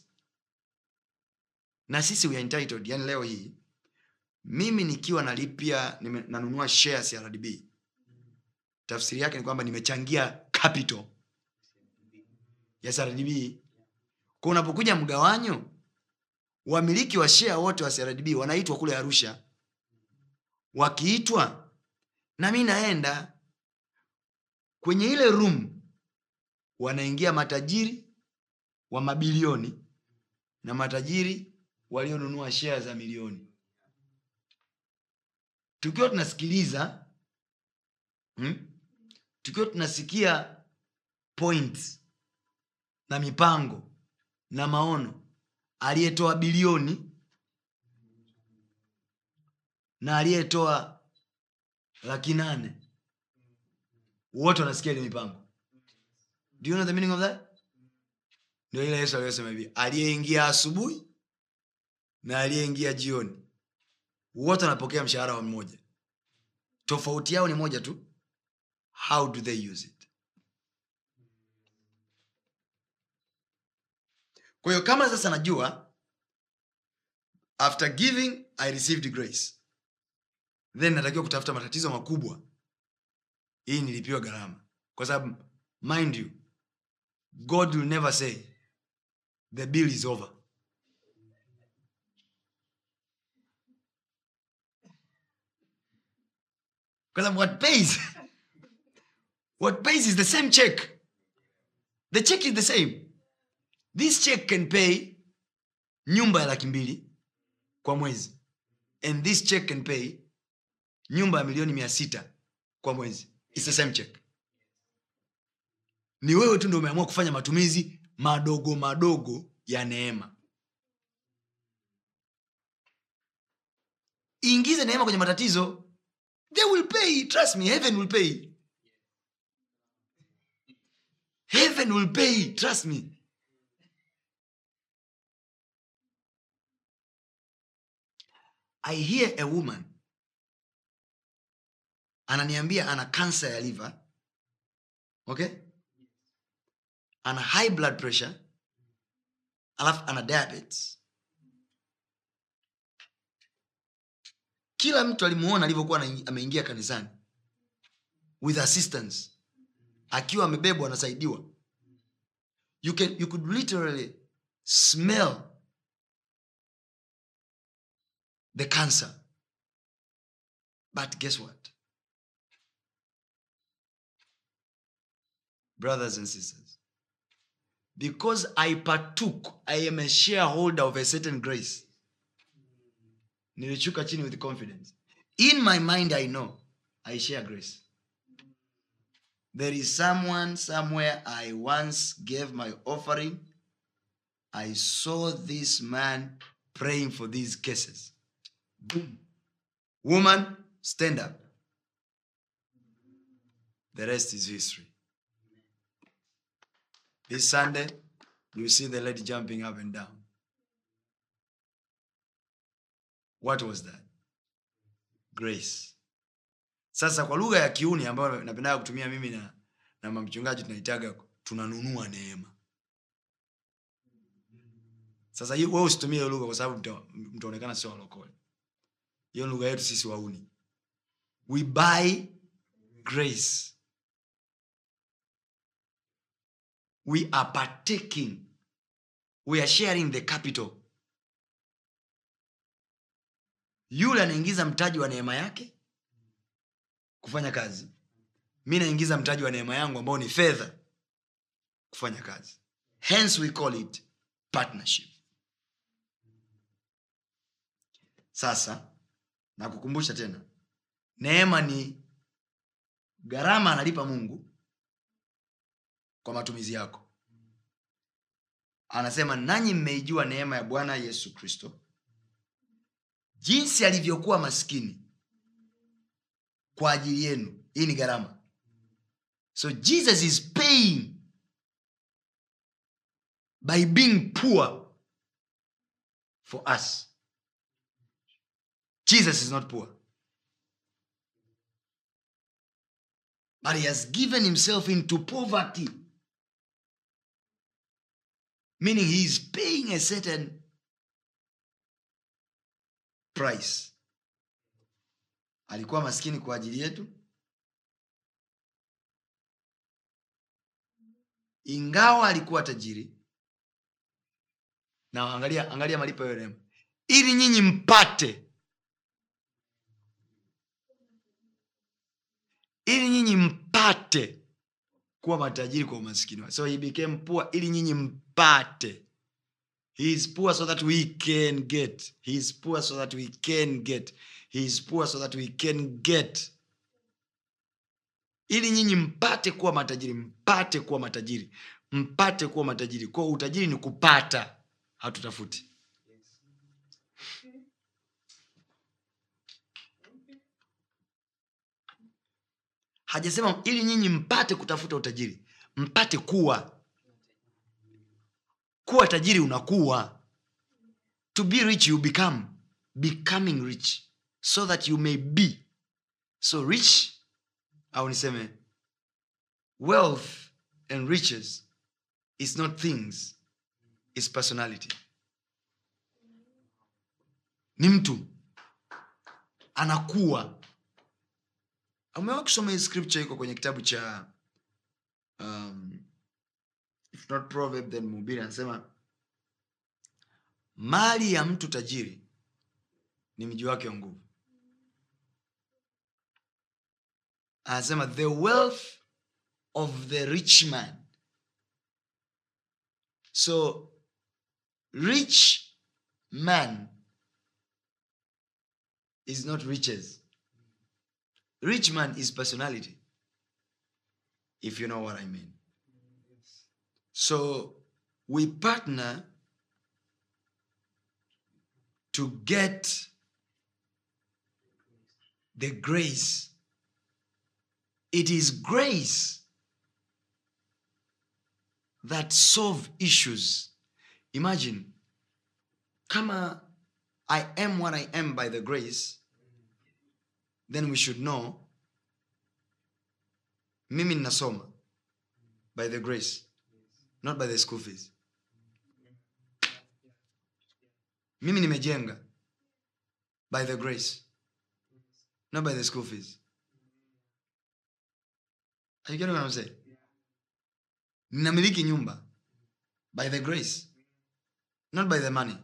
na sisi we are entitled. Yani leo hii mimi nikiwa nalipia, nanunua shares ya R D B, tafsiri yake ni kwamba nimechangia capital ya R D B. Kwa unapokuja mgawanyo, wamiliki wa share wote wa R D B wanaitwa kule Arusha. Wakiitwa, na mimi naenda kwenye ile room, wanaingia matajiri wa mabilioni na matajiri walionunua share za milioni. Tukiwa tunasikiliza, hmm? tukiwa tunasikia points na mipango na maono, aliyetoa bilioni na aliyetoa laki nane, wote wanasikia ile mipango. Do you know the meaning of that? Ndio ile Yesu aliyosema hivi, aliyeingia asubuhi na aliyeingia jioni, wote wanapokea mshahara wa mmoja. Tofauti yao ni moja tu, how do they use it? Kwa hiyo kama sasa najua, after giving I received grace, then natakiwa kutafuta matatizo makubwa hii nilipiwa gharama. Kwa sababu mind you, God will never say the bill is over. Because what pays what pays is the same check. The check is the same. This check can pay nyumba ya laki mbili kwa mwezi, and this check can pay nyumba ya milioni mia sita kwa mwezi. It's the same check. Ni wewe tu ndio umeamua kufanya matumizi madogo madogo ya neema. Ingize neema kwenye matatizo, they will pay. Trust me, heaven will pay. Heaven will pay, trust me. I hear a woman ananiambia ana cancer ya liver, okay, ana high blood pressure, alafu ana diabetes. Kila mtu alimuona alivyokuwa ameingia kanisani with assistance, akiwa amebebwa anasaidiwa. You can you could literally smell the cancer. But guess what? Brothers and sisters, because I partook, I am a shareholder of a certain grace. Nilichuka chini with confidence. In my mind, I know I share grace. There is someone somewhere I once gave my offering. I saw this man praying for these cases. Boom. Woman, stand up. The rest is history. This Sunday, you see the lady jumping up and down. What was that? Grace. Sasa kwa lugha ya kiuni ambayo napenda kutumia mimi na na mchungaji tunaitaga tunanunua neema. Sasa hiyo wewe usitumie hiyo lugha kwa sababu mtaonekana sio walokole. Hiyo lugha yetu sisi wauni. We buy grace. We are partaking. We are sharing the capital. Yule anaingiza mtaji wa neema yake kufanya kazi. Mimi naingiza mtaji wa neema yangu ambao ni fedha kufanya kazi. Hence we call it partnership. Sasa nakukumbusha tena. Neema ni gharama analipa Mungu kwa matumizi yako. Anasema nanyi mmeijua neema ya Bwana Yesu Kristo, jinsi alivyokuwa maskini kwa ajili yenu. Hii ni gharama. So Jesus is paying by being poor for us. Jesus is not poor, but he has given himself into poverty. Meaning he is paying a certain price. Alikuwa maskini kwa ajili yetu. Ingawa alikuwa tajiri. Na angalia angalia malipo ya neema. Ili nyinyi mpate. Ili nyinyi mpate kuwa matajiri kwa umaskini. So he became poor ili nyinyi mpate. He is poor so that we can get. He is poor so that we can get. He is poor so that we can get. Ili nyinyi mpate kuwa matajiri, mpate kuwa matajiri, mpate kuwa matajiri. Kwa utajiri ni kupata, hatutafuti. Hajasema ili nyinyi mpate kutafuta utajiri, mpate kuwa. Kuwa tajiri unakuwa. To be rich you become. Becoming rich. So that you may be. So rich, au niseme, wealth and riches is not things. It's personality. Ni mtu. Anakuwa. Umewahi kusoma hii scripture iko kwenye kitabu cha um, if not Proverb then Mhubiri, anasema mali ya mtu tajiri ni mji wake wa nguvu. Anasema the wealth of the rich man. So rich man is not riches. Rich man is personality. If you know what I mean. So we partner to get the grace. It is grace that solve issues. Imagine, kama I am what I am by the grace, then we should know mimi ninasoma by the grace, not by the school fees. Mimi nimejenga by the grace, not by the school fees. Are you getting what I'm saying? Ninamiliki nyumba By the grace, not by the money.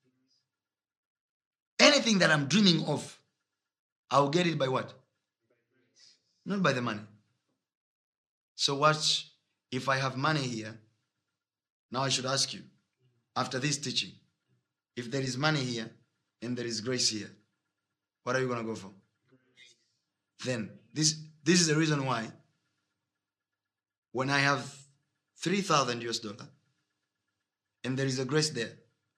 Anything that I'm dreaming of, I'll get it by what? Not by the money. So watch, if I have money here, now I should ask you, after this teaching, if there is money here and there is grace here, what are you going to go for? Then, this, this is the reason why when I have three thousand U S dollar and there is a grace there,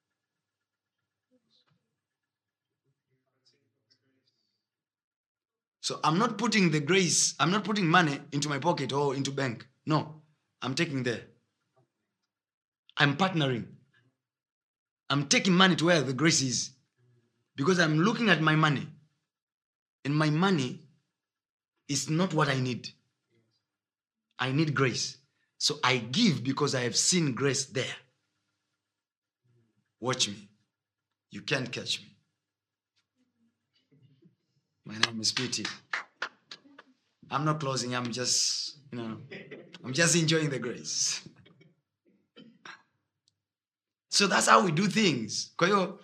so I'm not putting the grace, I'm not putting money into my pocket or into bank. No, I'm taking there. I'm partnering. I'm taking money to where the grace is. Because I'm looking at my money. And my money is not what I need. I need grace. So I give because I have seen grace there. Watch me. You can't catch me. My name is P T. I'm not closing. I'm just, you know, I'm just enjoying the grace. So that's how we do things. Kwa hiyo,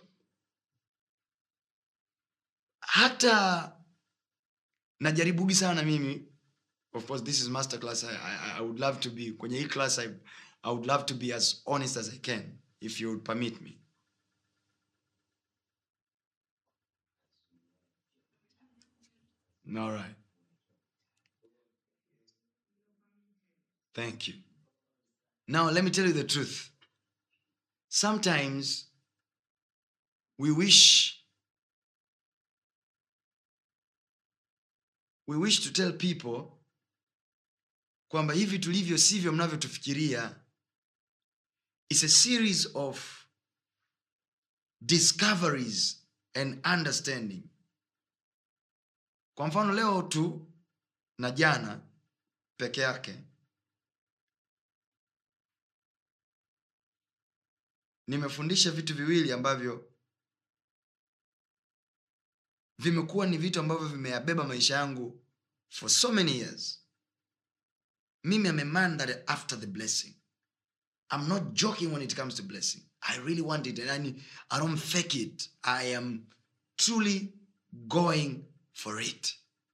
hata najaribugi sana mimi. Of course, this is master class. I, I, I would love to be, kwenye hii class, I, I would love to be as honest as I can, if you would permit me. All right. Thank you. Now, let me tell you the truth. Sometimes we wish we wish to tell people kwamba hivi tulivyo sivyo mnavyotufikiria. It's a series of discoveries and understanding. Kwa mfano leo tu na jana peke yake nimefundisha vitu viwili ambavyo vimekuwa ni vitu ambavyo vimeyabeba maisha yangu for so many years. Mimi am a man that after the blessing. I'm not joking when it comes to blessing. I really want it and I, need, I don't fake it. I am truly going for it.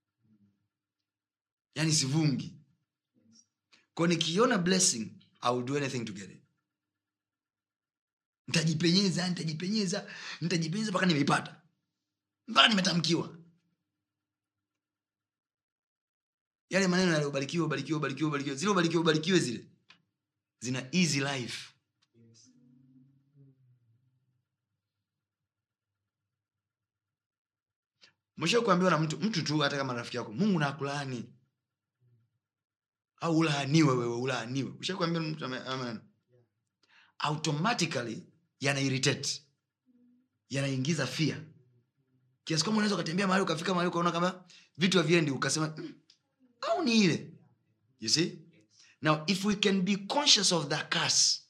Yani sivungi. Kwa nikiona blessing, I will do anything to get it. Nitajipenyeza, nitajipenyeza, nitajipenyeza mpaka nimeipata. Mpaka nimetamkiwa. Yale maneno yale ubarikiwe, ubarikiwe, ubarikiwe, ubarikiwe. Zile ubarikiwe, ubarikiwe zile. Zina easy life. Mwisho kuambiwa na mtu, mtu tu hata kama rafiki yako, Mungu na akulaani. Au ulaaniwe wewe, ulaaniwe. Mwisho kuambiwa mtu amen. Automatically yana irritate. Yanaingiza fear. Kiasi kama unaweza kutembea mahali ukafika mahali ukaona kama vitu haviendi ukasema mm, au ni ile. You see? Now if we can be conscious of the curse.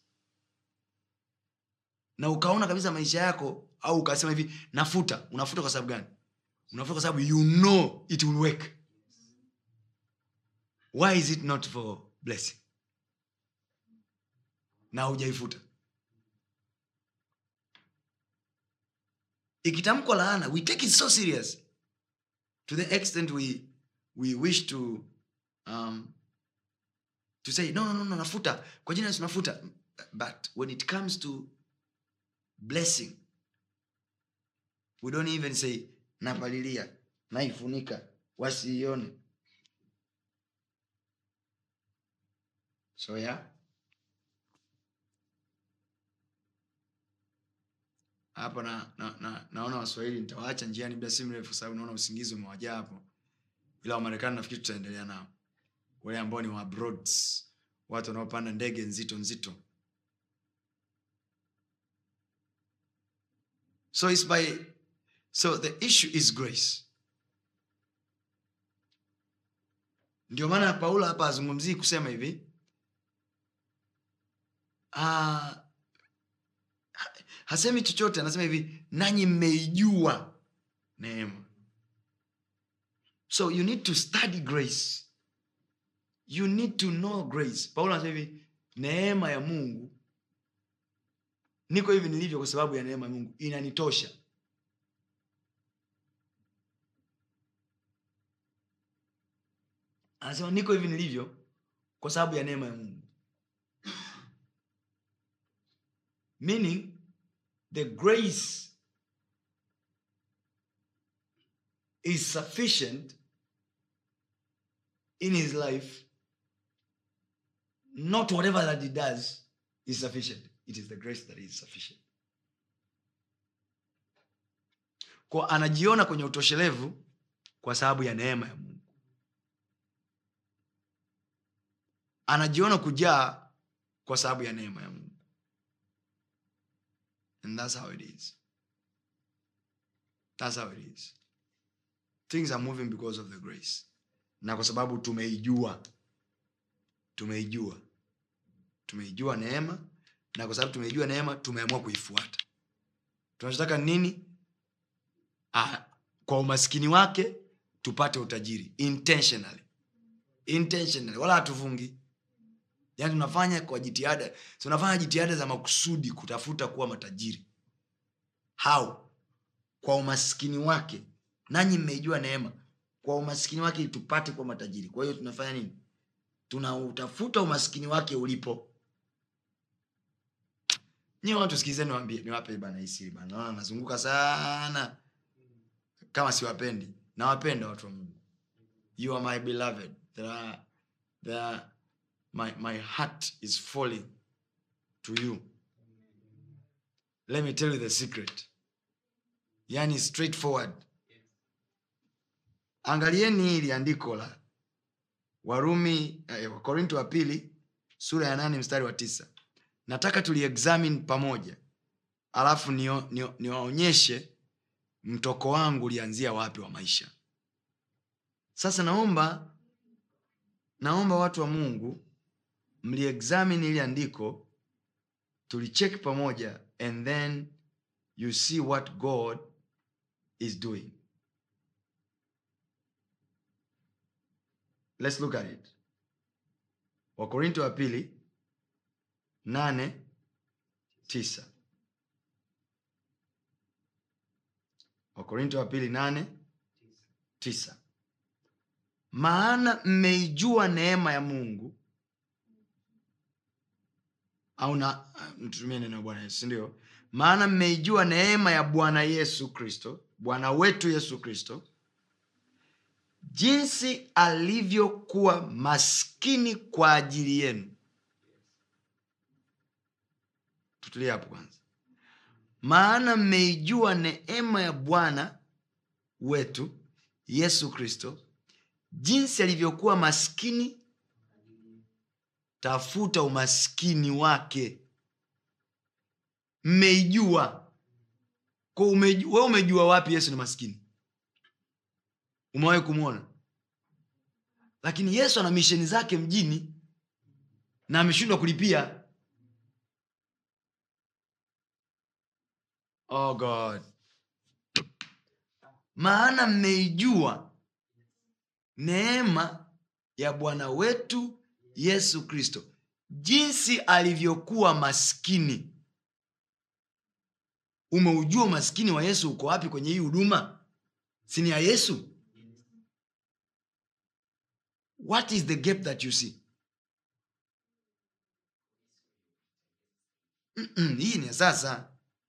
Na ukaona kabisa maisha yako au ukasema hivi nafuta, unafuta kwa sababu gani? Unafuta kwa sababu you know it will work. Why is it not for blessing? Na hujaifuta. Ikitamko laana, we take it so serious to the extent we we wish to um to say no no no no nafuta kwa jina Yesu nafuta. But when it comes to blessing, we don't even say napalilia, naifunika wasione. So yeah, hapo na, na, na naona Waswahili nitawaacha njiani bila simu refu sababu naona usingizi umewajaa hapo. Ila wa Marekani nafikiri tutaendelea nao. Wale ambao ni wa abroads, watu wanaopanda ndege nzito nzito. So it's by so the issue is grace. Ndio maana Paulo hapa azungumzii kusema hivi. Ah hasemi chochote, anasema hivi nanyi mmeijua neema. So you need to study grace. You need to know grace. Paulo anasema hivi neema ya Mungu niko hivi nilivyo kwa sababu ya neema ya Mungu, inanitosha. Anasema niko hivi nilivyo kwa sababu ya neema ya Mungu. Meaning the grace is sufficient in his life. Not whatever that he does is sufficient. It is the grace that is sufficient. Kwa anajiona kwenye utoshelevu kwa sababu ya neema ya Mungu. Anajiona kujaa kwa sababu ya neema ya Mungu. And that's how it is. That's how it is. Things are moving because of the grace. Na kwa sababu tumeijua. Tumeijua. Tumeijua neema. Na kwa sababu tumeijua neema, tumeamua kuifuata. Tunachotaka nini? Ah, kwa umaskini wake tupate utajiri. Intentionally. Intentionally. Wala hatufungi. Yaani tunafanya kwa jitihada. Tunafanya jitihada za makusudi kutafuta kuwa matajiri. How? Kwa umaskini wake. Nanyi mmeijua neema. Kwa umaskini wake tupate kuwa matajiri. Kwa hiyo tunafanya nini? Tunautafuta umaskini wake ulipo. Nyi watu sikizeni niwaambie, niwape bana hii siri bana. Naona nazunguka sana. Kama siwapendi. Nawapenda watu wa Mungu. You are my beloved. There are, there are, my, my heart is falling to you. Let me tell you the secret. Yani straightforward. Angalieni hili andiko la Warumi, eh, Korinto wa pili sura ya nane mstari wa tisa. Nataka tuliexamine pamoja. Alafu niwaonyeshe nio, nio mtoko wangu ulianzia wapi wa maisha. Sasa naomba naomba watu wa Mungu mliexamine hili andiko, tulicheck pamoja, and then you see what God is doing. Let's look at it. Wakorintho wa pili nane tisa. Wakorintho wa pili nane tisa. Maana mmeijua neema ya Mungu, au na mtumie neno Bwana Yesu, ndio? Maana mmeijua neema ya Bwana Yesu Kristo, Bwana wetu Yesu Kristo, jinsi alivyokuwa maskini kwa ajili yenu. Tutulie hapo kwanza. Maana mmeijua neema ya Bwana wetu Yesu Kristo, jinsi alivyokuwa maskini. Tafuta umaskini wake. Mmeijua. Kwa umejua, wewe umejua wapi Yesu ni maskini? Umewahi kumuona? Lakini Yesu ana misheni zake mjini na ameshindwa kulipia. Oh God. Maana mmeijua neema ya Bwana wetu Yesu Kristo, jinsi alivyokuwa maskini. Umeujua maskini wa Yesu uko wapi kwenye hii huduma? Si ni ya Yesu? What is the gap that you see? Mm-mm, hii ni sasa.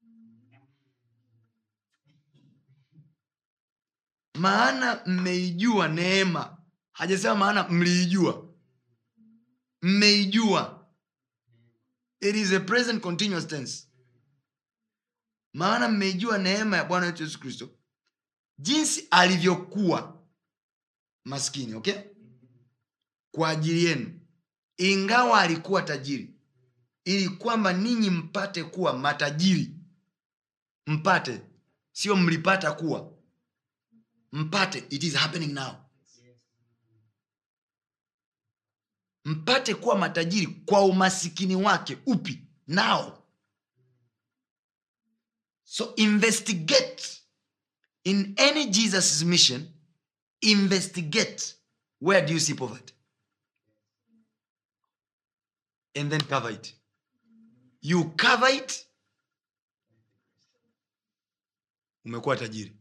Maana mmeijua neema. Hajasema maana mliijua. Mmeijua. It is a present continuous tense. Maana mmeijua neema ya Bwana wetu Yesu Kristo, jinsi alivyokuwa maskini, okay? Kwa ajili yenu, ingawa alikuwa tajiri, ili kwamba ninyi mpate kuwa matajiri. Mpate, sio mlipata kuwa. Mpate, it is happening now. Mpate kuwa matajiri kwa umasikini wake. Upi? Now. So investigate in any Jesus' mission. Investigate where do you see poverty, and then cover it. You cover it umekuwa tajiri.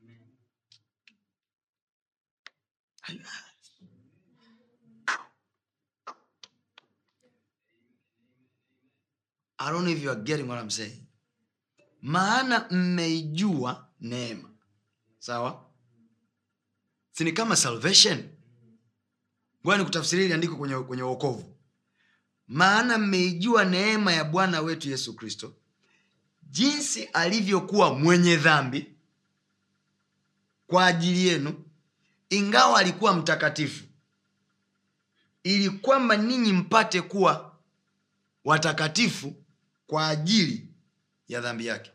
I don't know if you are getting what I'm saying. Maana mmeijua neema. Sawa? Si ni kama salvation? Ngoja nikutafsirie ile andiko kwenye kwenye wokovu. Maana mmeijua neema ya Bwana wetu Yesu Kristo, jinsi alivyokuwa mwenye dhambi kwa ajili yenu, ingawa alikuwa mtakatifu, ili kwamba ninyi mpate kuwa watakatifu kwa ajili ya dhambi yake.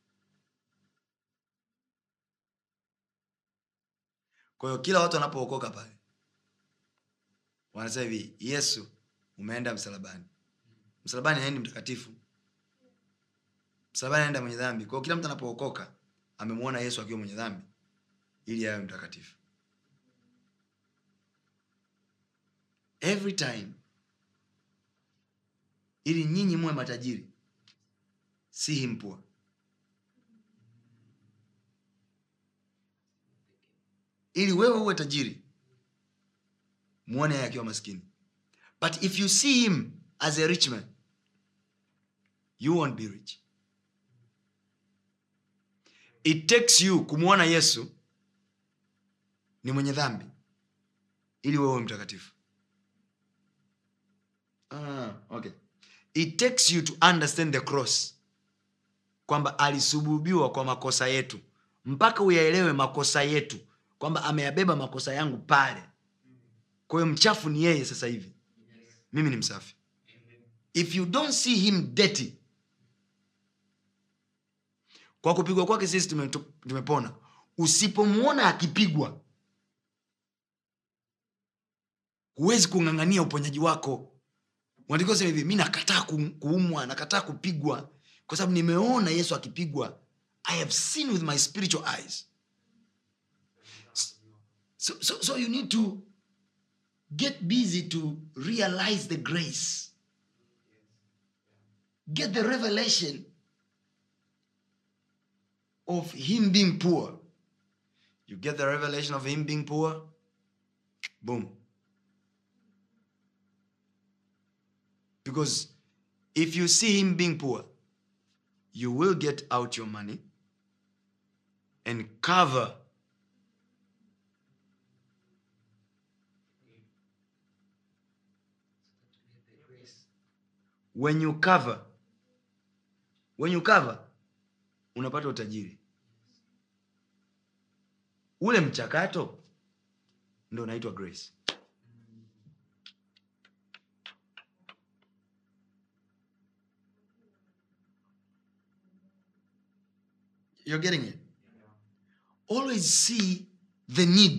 Kwa hiyo kila watu wanapookoka pale wanasema hivi, Yesu umeenda msalabani. Msalabani haendi mtakatifu. Msalabani anaenda mwenye dhambi. Kwa hiyo kila mtu anapookoka amemuona Yesu akiwa mwenye dhambi ili awe mtakatifu. Every time ili nyinyi muwe matajiri, si him poor. Ili wewe uwe tajiri, muone yeye akiwa maskini. But if you see him as a rich man, you won't be rich. It takes you kumuona Yesu ni mwenye dhambi ili wewe uwe mtakatifu. Ah, okay. It takes you to understand the cross, kwamba alisulubiwa kwa makosa yetu, mpaka uyaelewe makosa yetu, kwamba ameyabeba makosa yangu pale. Kwa hiyo mchafu ni yeye sasa hivi, mimi ni msafi. If you don't see him dirty, kwa kupigwa kwake sisi tumepona. Usipomuona akipigwa, huwezi kung'ang'ania uponyaji wako. Mwandiko sema hivi, mimi nakataa kuumwa, nakataa kupigwa kwa sababu nimeona Yesu akipigwa. I have seen with my spiritual eyes. So, so, so you need to get busy to realize the grace. Get the revelation of him being poor. You get the revelation of him being poor, boom. Because if you see him being poor, you will get out your money and cover when you cover when you cover unapata utajiri. Ule mchakato ndio unaitwa grace. You're getting it? Always see the need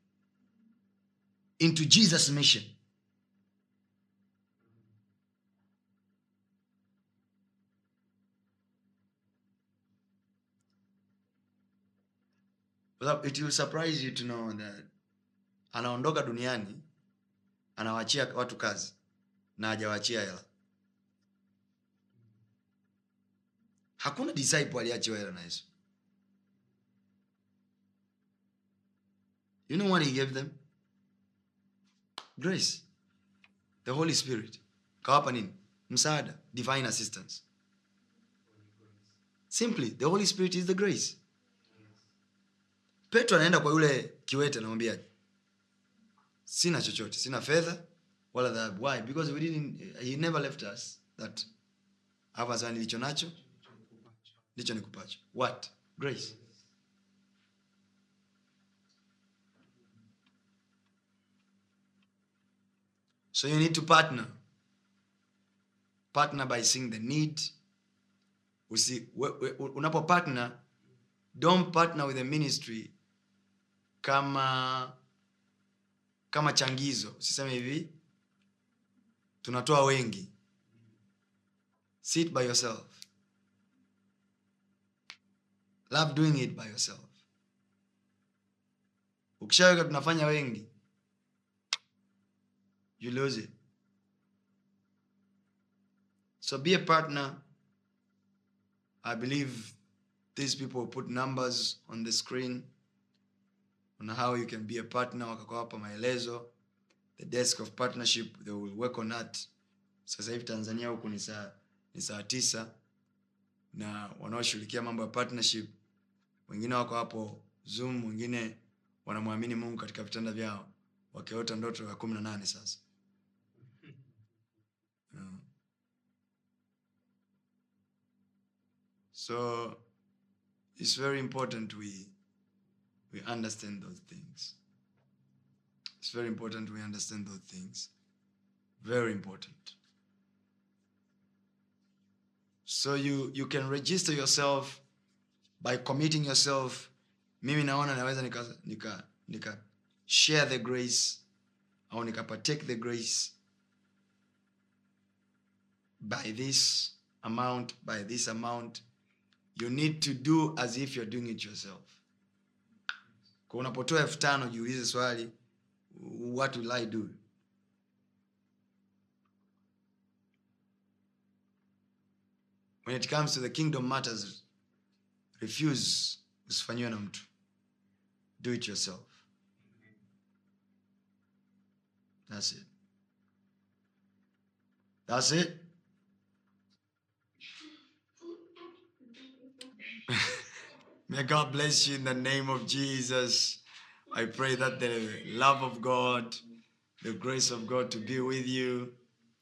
into Jesus' mission. But it will surprise you to know that anaondoka duniani, anawaachia watu kazi na hajawaachia hela. Hakuna disciple aliachiwa hela na Yesu. You know what he gave them? Grace. The Holy Spirit. Kawapa nini? Msaada. Divine assistance. Simply, the Holy Spirit is the grace. Petro anaenda kwa yule kiwete anamwambia, sina chochote, sina fedha wala dhahabu. Why? Because we didn't, he never left us that. Hapa sasa nilicho nacho ndicho nikupacho. What? Grace. So you need to partner. Partner by seeing the need. Usi, unapo partner, don't partner with the ministry kama kama changizo. Usiseme hivi, tunatoa wengi. Sit by yourself. Love doing it by yourself. Ukishaweka tunafanya wengi, you lose it. So be a partner. I believe these people will put numbers on the screen on how you can be a partner. Wakakupa maelezo. The desk of partnership, they will work on that. Sasa hivi Tanzania huku ni saa ni saa tisa, na wanaoshirikia mambo ya partnership wengine wako hapo Zoom, wengine wanamwamini Mungu katika vitanda vyao wakiota ndoto ya kumi na nane sasa. Yeah. So it's very important we we understand those things. It's very important we understand those things. Very important. So you you can register yourself by committing yourself. Mimi naona naweza nika nika nika share the grace au nika partake the grace by this amount, by this amount. You need to do as if you're doing it yourself. Kwa unapotoa elfu tano jiulize swali, what will I do? When it comes to the kingdom matters, refuse usifanywe na mtu. Do it yourself. That's it. That's it. May God bless you in the name of Jesus. I pray that the love of God, the grace of God to be with you.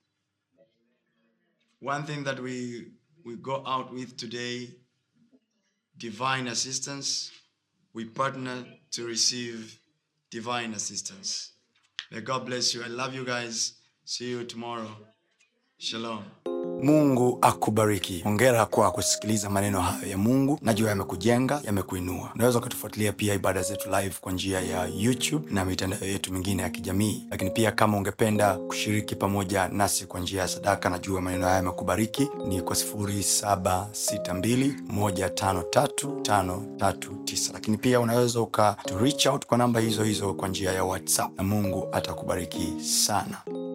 One thing that we we go out with today, divine assistance. We partner to receive divine assistance. May God bless you. I love you guys. See you tomorrow. Shalom. Mungu akubariki. Hongera kwa kusikiliza maneno hayo ya Mungu. Najua yamekujenga, yamekuinua. Unaweza kutufuatilia pia ibada zetu live kwa njia ya YouTube na mitandao yetu mingine ya kijamii. Lakini pia kama ungependa kushiriki pamoja nasi kwa njia ya sadaka, najua maneno haya yamekubariki, ni kwa sifuri saba sita mbili moja tano tatu tano tatu tisa. Lakini pia unaweza uka to reach out kwa namba hizo hizo kwa njia ya WhatsApp, na Mungu atakubariki sana.